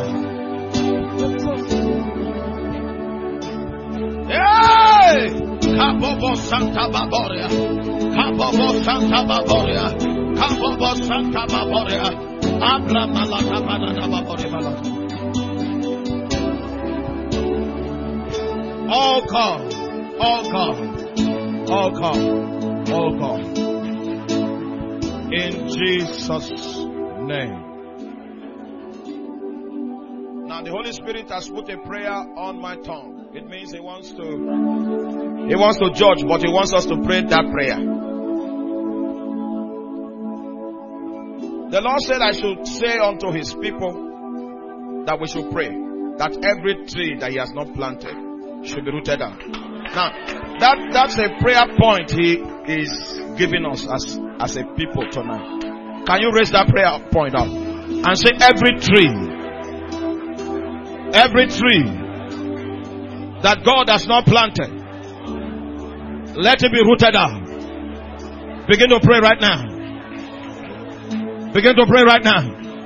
Hey! Kabobo Santa Baboria. Kabobo Santa Baboria. Kabobo Santa Baboria. Abra Malaka Banana Baboria. All come. All come. All come. All come. In Jesus' name. Now the Holy Spirit has put a prayer on my tongue. It means He wants to judge, but He wants us to pray that prayer. The Lord said I should say unto His people that we should pray that every tree that He has not planted should be rooted out. Now, that's a prayer point He is giving us as a people tonight. Can you raise that prayer point up and say every tree that God has not planted, let it be rooted out. Begin to pray right now. Begin to pray right now.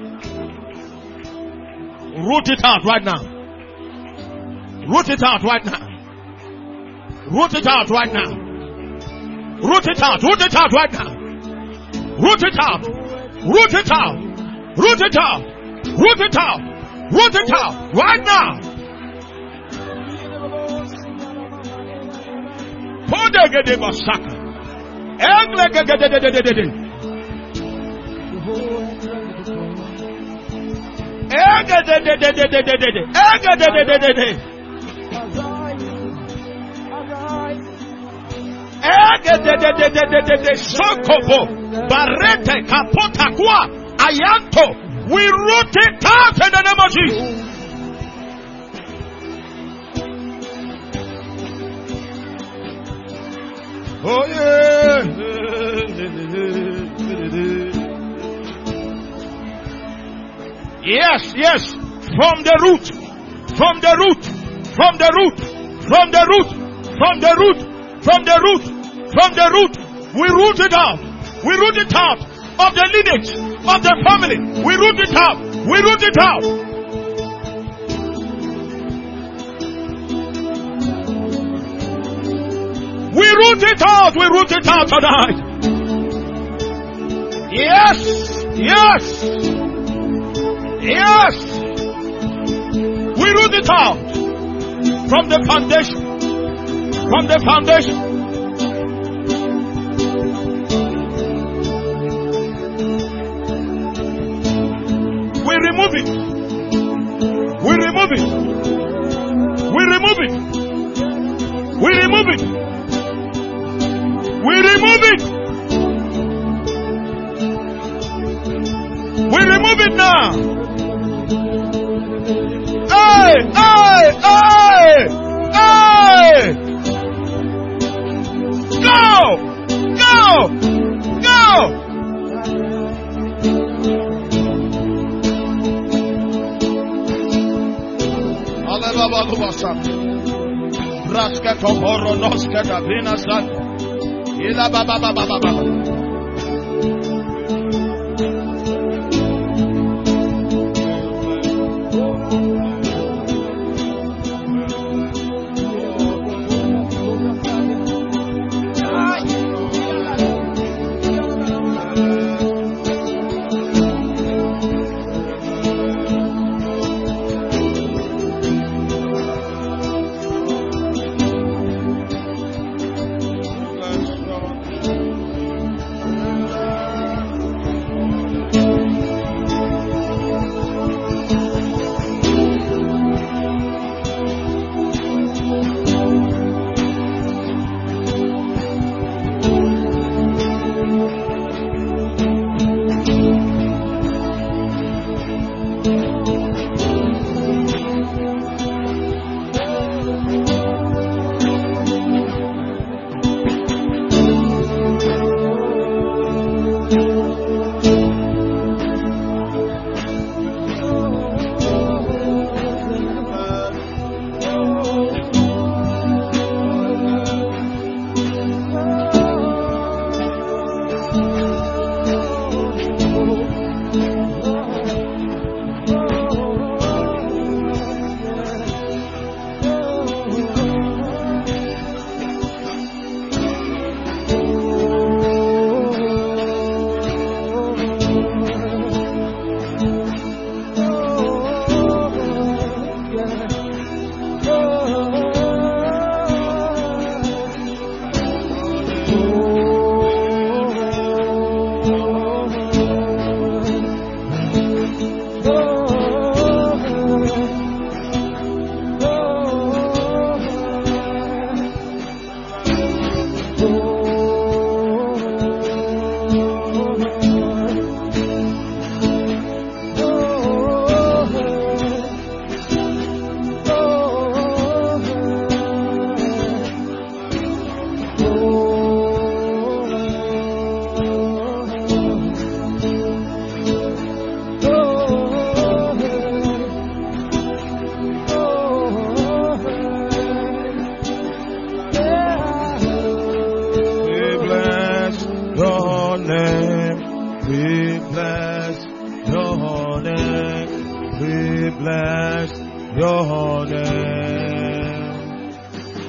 Root it out right now. Root it out right now. Root it out right now. Root it out. Root it out right now. Root it out. Root it out. Root it out. Root it out. Root it out right now. Podegede basaka. Eglegededededede. Egedededededede. Egededededede. Egededededede. Sokobo. Barete kapota kwa. Ayanto. We root it out in the name of Jesus. Oh yeah. Yes, yes. From the root. From the root. From the root. From the root. From the root. From the root. From the root. We root it out. We root it out of the lineage of the family. We root it out. We root it out. We root it out. We root it out tonight. Yes. Yes. Yes. We root it out from the foundation. From the foundation. We remove it. We remove it. We remove it. We remove it. We remove it. We remove it now. Hey, hey, hey, hey. Go, go, go. Brasketo Boronosketa Vinasan. Ila baba baba baba.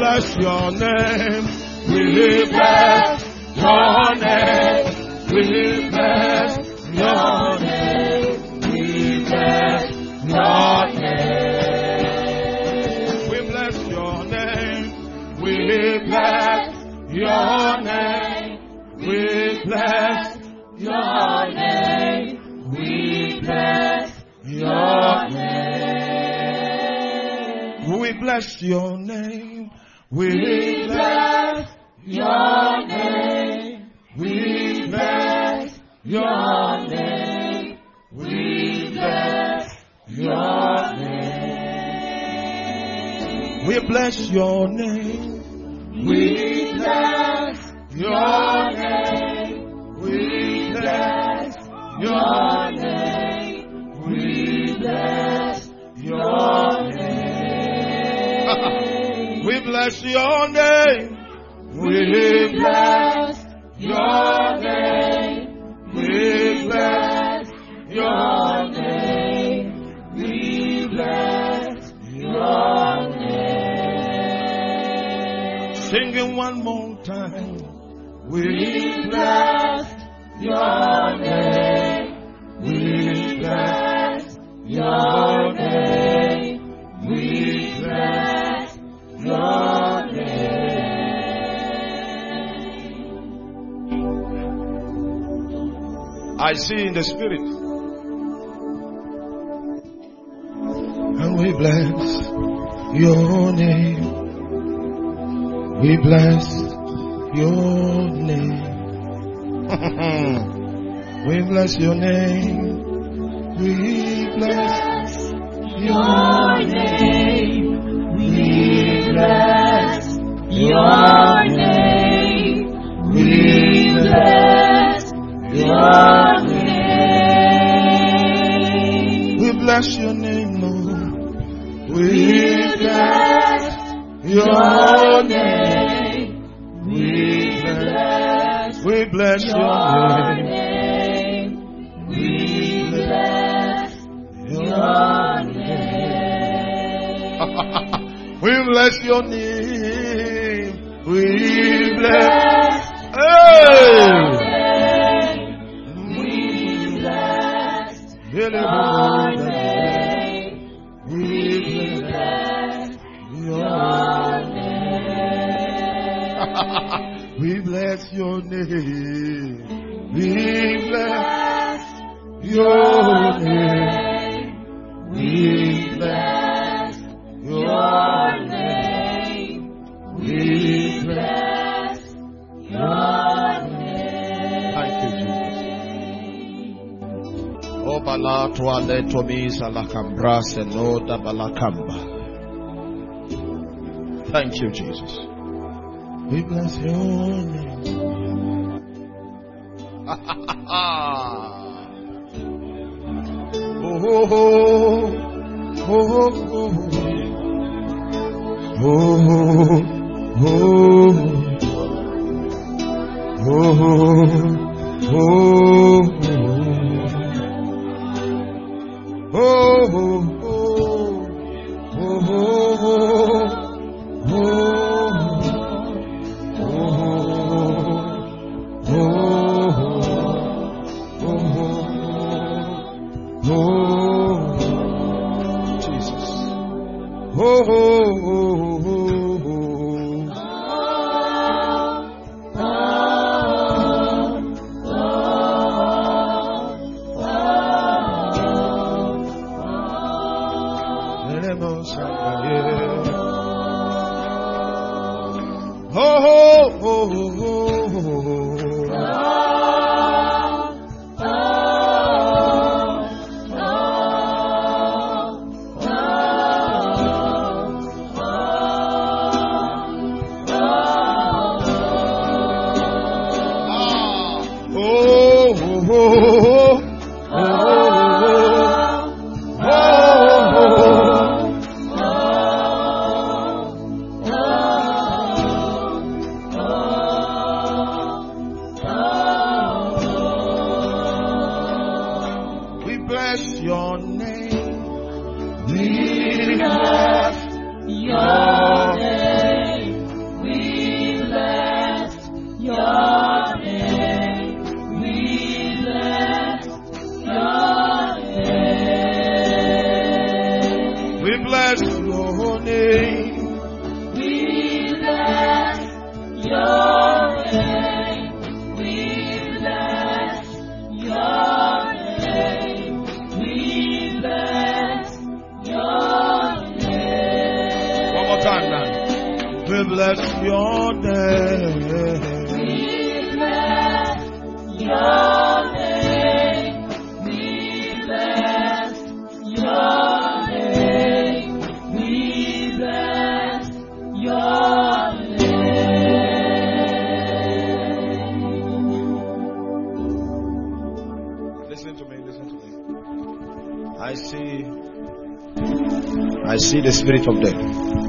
bless your name. We bless your name. We bless your name. We bless your name. We bless your name. We bless your name. We bless your name. We bless your name. We bless your name. We bless your name. We bless your name. We bless your name. We bless your name. We bless your name. We bless your name. We bless your name. We bless your name. We bless your name. We bless your name. We bless your name. Singing one more time. We bless your name. We bless your name. We bless your name. I see in the spirit. And we bless your name. We bless your name. We bless your name. We bless your name. We bless your name. We bless your name. We bless your name, Lord. We bless your name. We bless your name. We bless your name. We bless your name. We bless. Hey. We bless your name. We bless your name. We bless your name. We bless your name. We bless your name. We bless your name. Thank you, Jesus. O bala toale tomisa la cambra senoda balakamba. Thank you, Jesus. We bless your name. Oh, oh, oh, oh, oh, oh, oh, your name. bless your name. We bless your name. We bless your name. We bless your name. Listen to me. I see the spirit of death.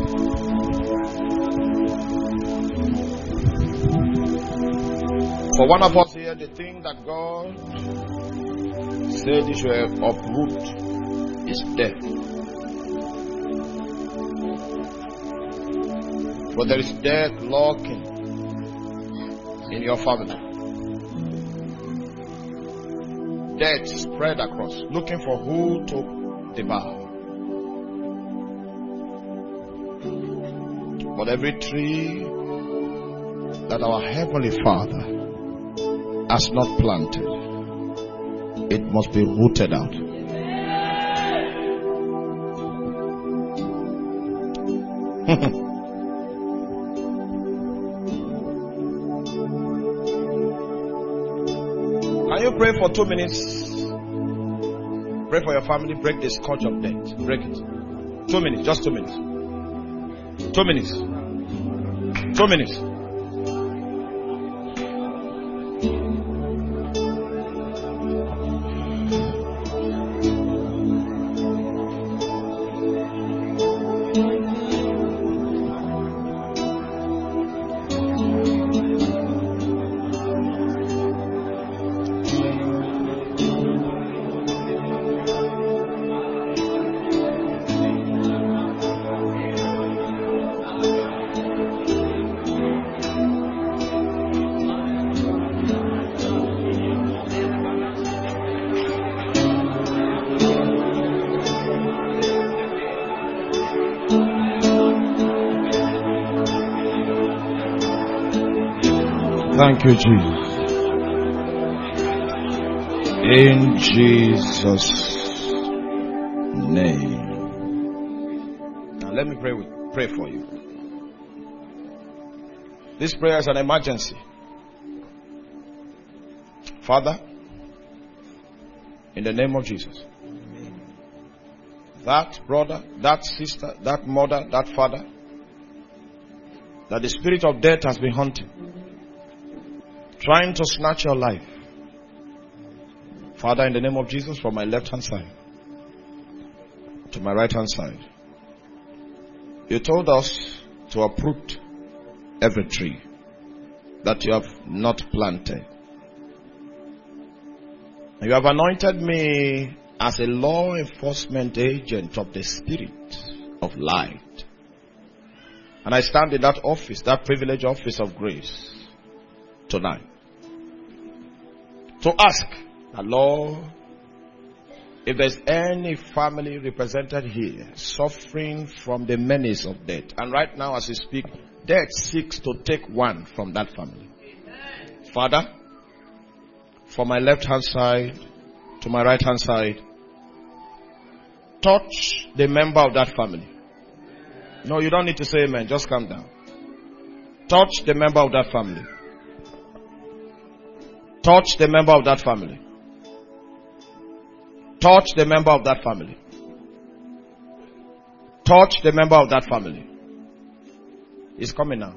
For one of us here, the thing that God said you should uproot is death. But there is death lurking in your family. Death spread across, looking for who to devour. But every tree that our Heavenly Father has not planted, it must be rooted out. Can you pray for 2 minutes? Pray for your family. Break the scourge of death. Break it. 2 minutes. Just 2 minutes. 2 minutes. 2 minutes. Thank you, Jesus. In Jesus' name. Now let me pray for you. This prayer is an emergency. Father, in the name of Jesus, that brother, that sister, that mother, that father, that the spirit of death has been hunting, trying to snatch your life. Father, in the name of Jesus, from my left hand side to my right hand side, you told us to uproot every tree that you have not planted. You have anointed me as a law enforcement agent of the Spirit of light. And I stand in that office, that privileged office of grace tonight, to ask the Lord, if there's any family represented here suffering from the menace of death, and right now as we speak, death seeks to take one from that family. Amen. Father, from my left hand side to my right hand side, touch the member of that family. No, you don't need to say amen, just calm down. Touch the member of that family. Touch the member of that family. Touch the member of that family. Touch the member of that family. He's coming now.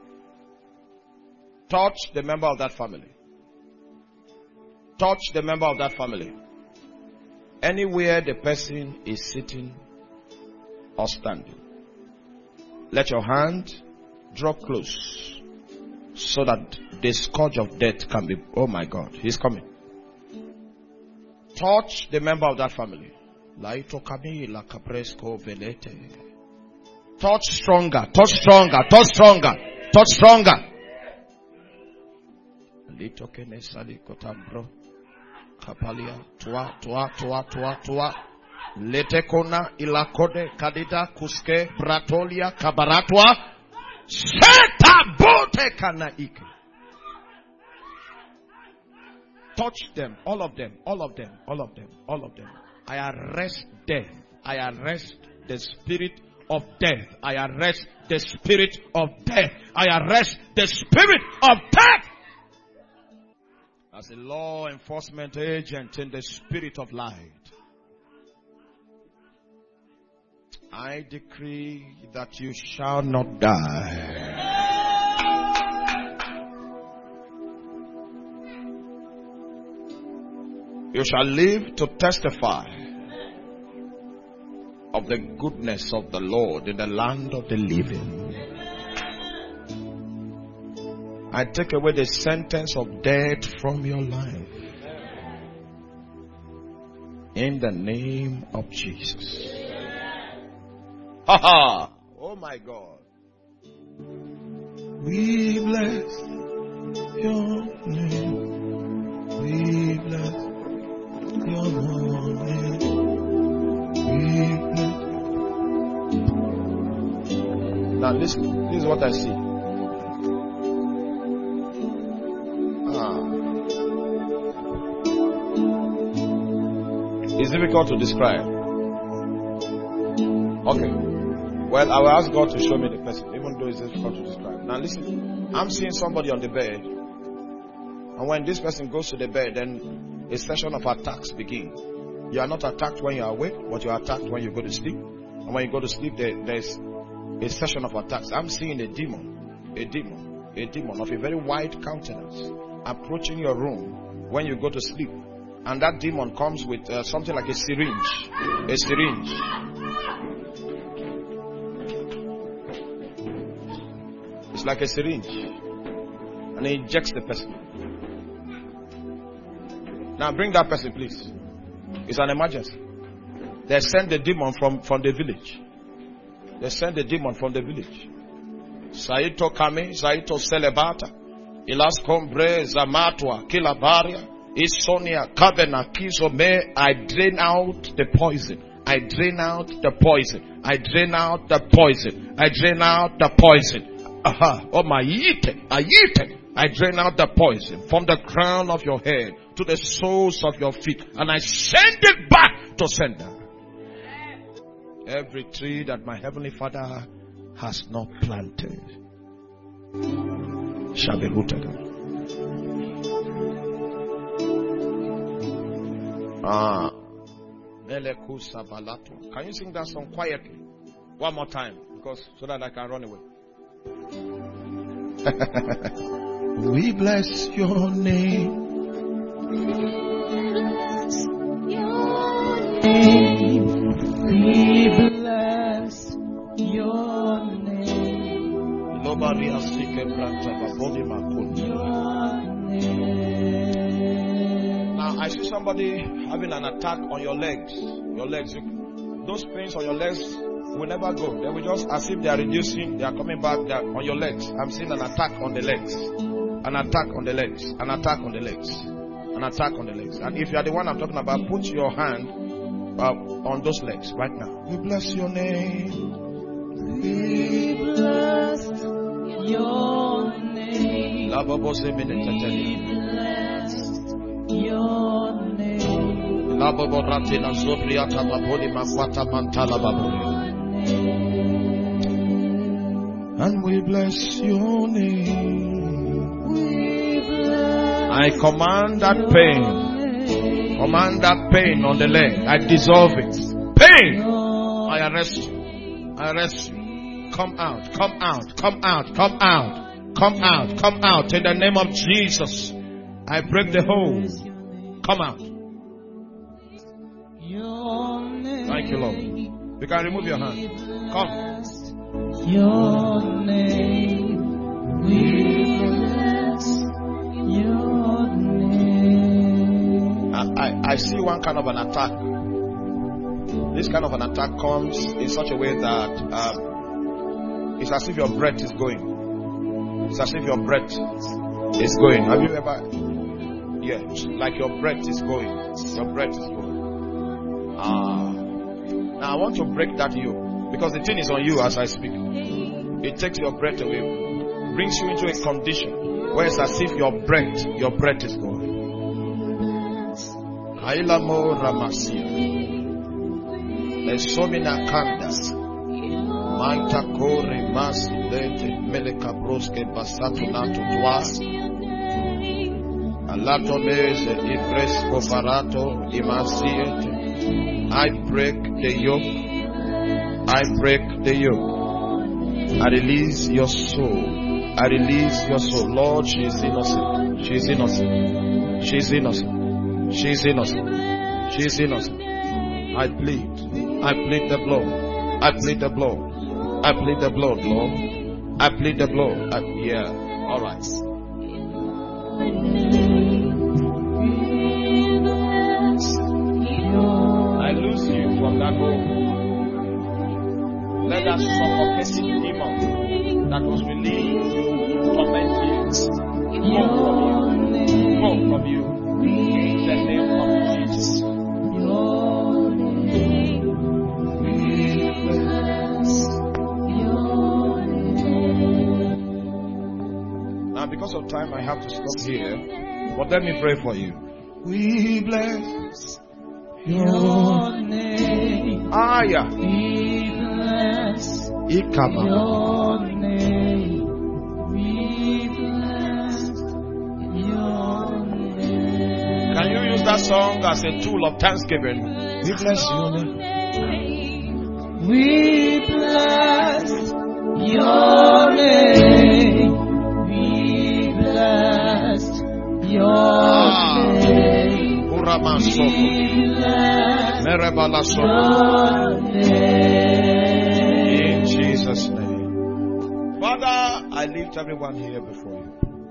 Touch the member of that family. Touch the member of that family. Anywhere the person is sitting or standing, let your hand draw close so that the scourge of death can be. Oh my God, he's coming. Touch the member of that family. Touch stronger, touch stronger, touch stronger, touch stronger. Kapalia, tua. Letekona ilakode kadida kuske bratolia kabaratwa seta bote kanaike. Touch them, all of them, all of them, all of them, all of them. I arrest death. I arrest the spirit of death. I arrest the spirit of death. I arrest the spirit of death. As a law enforcement agent in the spirit of light, I decree that you shall not die. You shall live to testify of the goodness of the Lord in the land of the living. I take away the sentence of death from your life. In the name of Jesus. Ha ha! Oh my God. We bless your name. We bless your name. We bless. Now listen, this is what I see. It's difficult to describe. Okay. Well, I will ask God to show me the person, even though it's difficult to describe. Now listen, I'm seeing somebody on the bed, and when this person goes to the bed, then a session of attacks begin. You are not attacked when you are awake, but you are attacked when you go to sleep. And when you go to sleep, there's a session of attacks. I'm seeing a demon of a very wide countenance approaching your room when you go to sleep. And that demon comes with something like a syringe. A syringe. It's like a syringe. And it injects the person. Now bring that person, please. It's an emergency. They send the demon from the village. They send the demon from the village. Saito Kame, Saito Celebata, Ilas Combre, Zamatwa, Kilabaria, Isonia, Kabena, Kizome. I drain out the poison. I drain out the poison. I drain out the poison. I drain out the poison. Aha. Oh my yite. I drain out the poison from the crown of your head to the soles of your feet. And I send it back to sender. Every tree that my heavenly Father has not planted shall be rooted out. Can you sing that song quietly? One more time, because so that I can run away. We bless your name. We bless your name. Nobody has taken Now I see somebody having an attack on your legs. Your legs. Those pains on your legs will never go. They will just, as if they are reducing, they are coming back on your legs. I'm seeing an attack on the legs. An attack on the legs. An attack on the legs. An attack on the legs. And if you are the one I'm talking about, put your hand on those legs right now. We bless your name. We bless your name. We bless your name. And we bless your name. I command that pain. Command that pain on the leg. I dissolve it. Pain! I arrest you. I arrest you. Come out. Come out. Come out. Come out. Come out. Come out. In the name of Jesus. I break the hold. Come out. Thank you, Lord. You can remove your hand. Come. Your name. We bless your name. I see one kind of an attack. This kind of an attack comes in such a way that it's as if your breath is going. It's as if your breath is going. Have you ever? Yes, like your breath is going. Your breath is going. Now I want to break that yoke, because the thing is on you as I speak. It takes your breath away, brings you into a condition where it's as if your breath is going. Kailamo Ramasia. Esomina Kandas. Maita kore masilete melekabroske basatunato twas. Alatonese ifresco barato imasiete. I break the yoke. I break the yoke. I release your soul. I release your soul. Lord, she is innocent. She is innocent. She is innocent. She is innocent. She is innocent. I plead the blood. I plead the blood. I plead the blood, Lord. I plead the blood. Yeah. All right. I lose you from that home. Let that suffocating demon that was released to torment you go from you. In the name of Jesus. Now, because of time, I have to stop here. But let me pray for you. We bless your name. Aya. We bless Ikama. your name. We bless your name. Can you use that song as a tool of thanksgiving? We bless your name. We bless your name. We bless your name. Urama We bless your name. In Jesus' name. Father, I lift everyone here before you.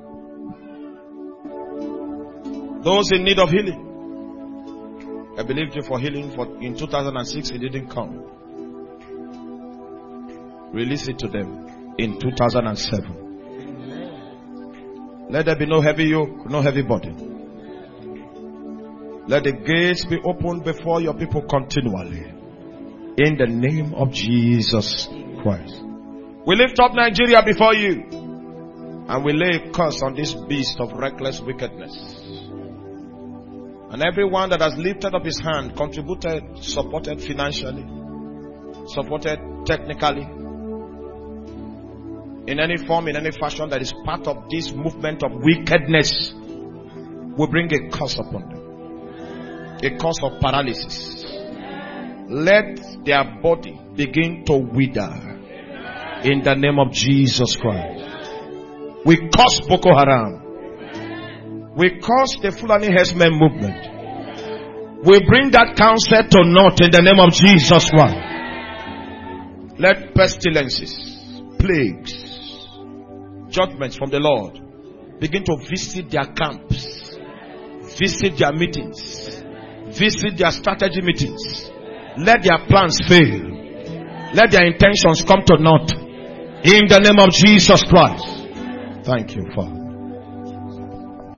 Those in need of healing. I believed you for healing in 2006. It didn't come. Release it to them in 2007. Let there be no heavy yoke, no heavy burden. Let the gates be opened before your people continually. In the name of Jesus Christ. We lift up Nigeria before you. And we lay a curse on this beast of reckless wickedness. And everyone that has lifted up his hand, contributed, supported financially, supported technically, in any form, in any fashion that is part of this movement of wickedness, we bring a curse upon them. A curse of paralysis. Let their body begin to wither. In the name of Jesus Christ. We curse Boko Haram. We curse the Fulani Herdsmen movement. We bring that counsel to naught in the name of Jesus Christ. Let pestilences, plagues, judgments from the Lord begin to visit their camps, visit their meetings, visit their strategy meetings. Let their plans fail. Let their intentions come to naught. In the name of Jesus Christ. Thank you, Father.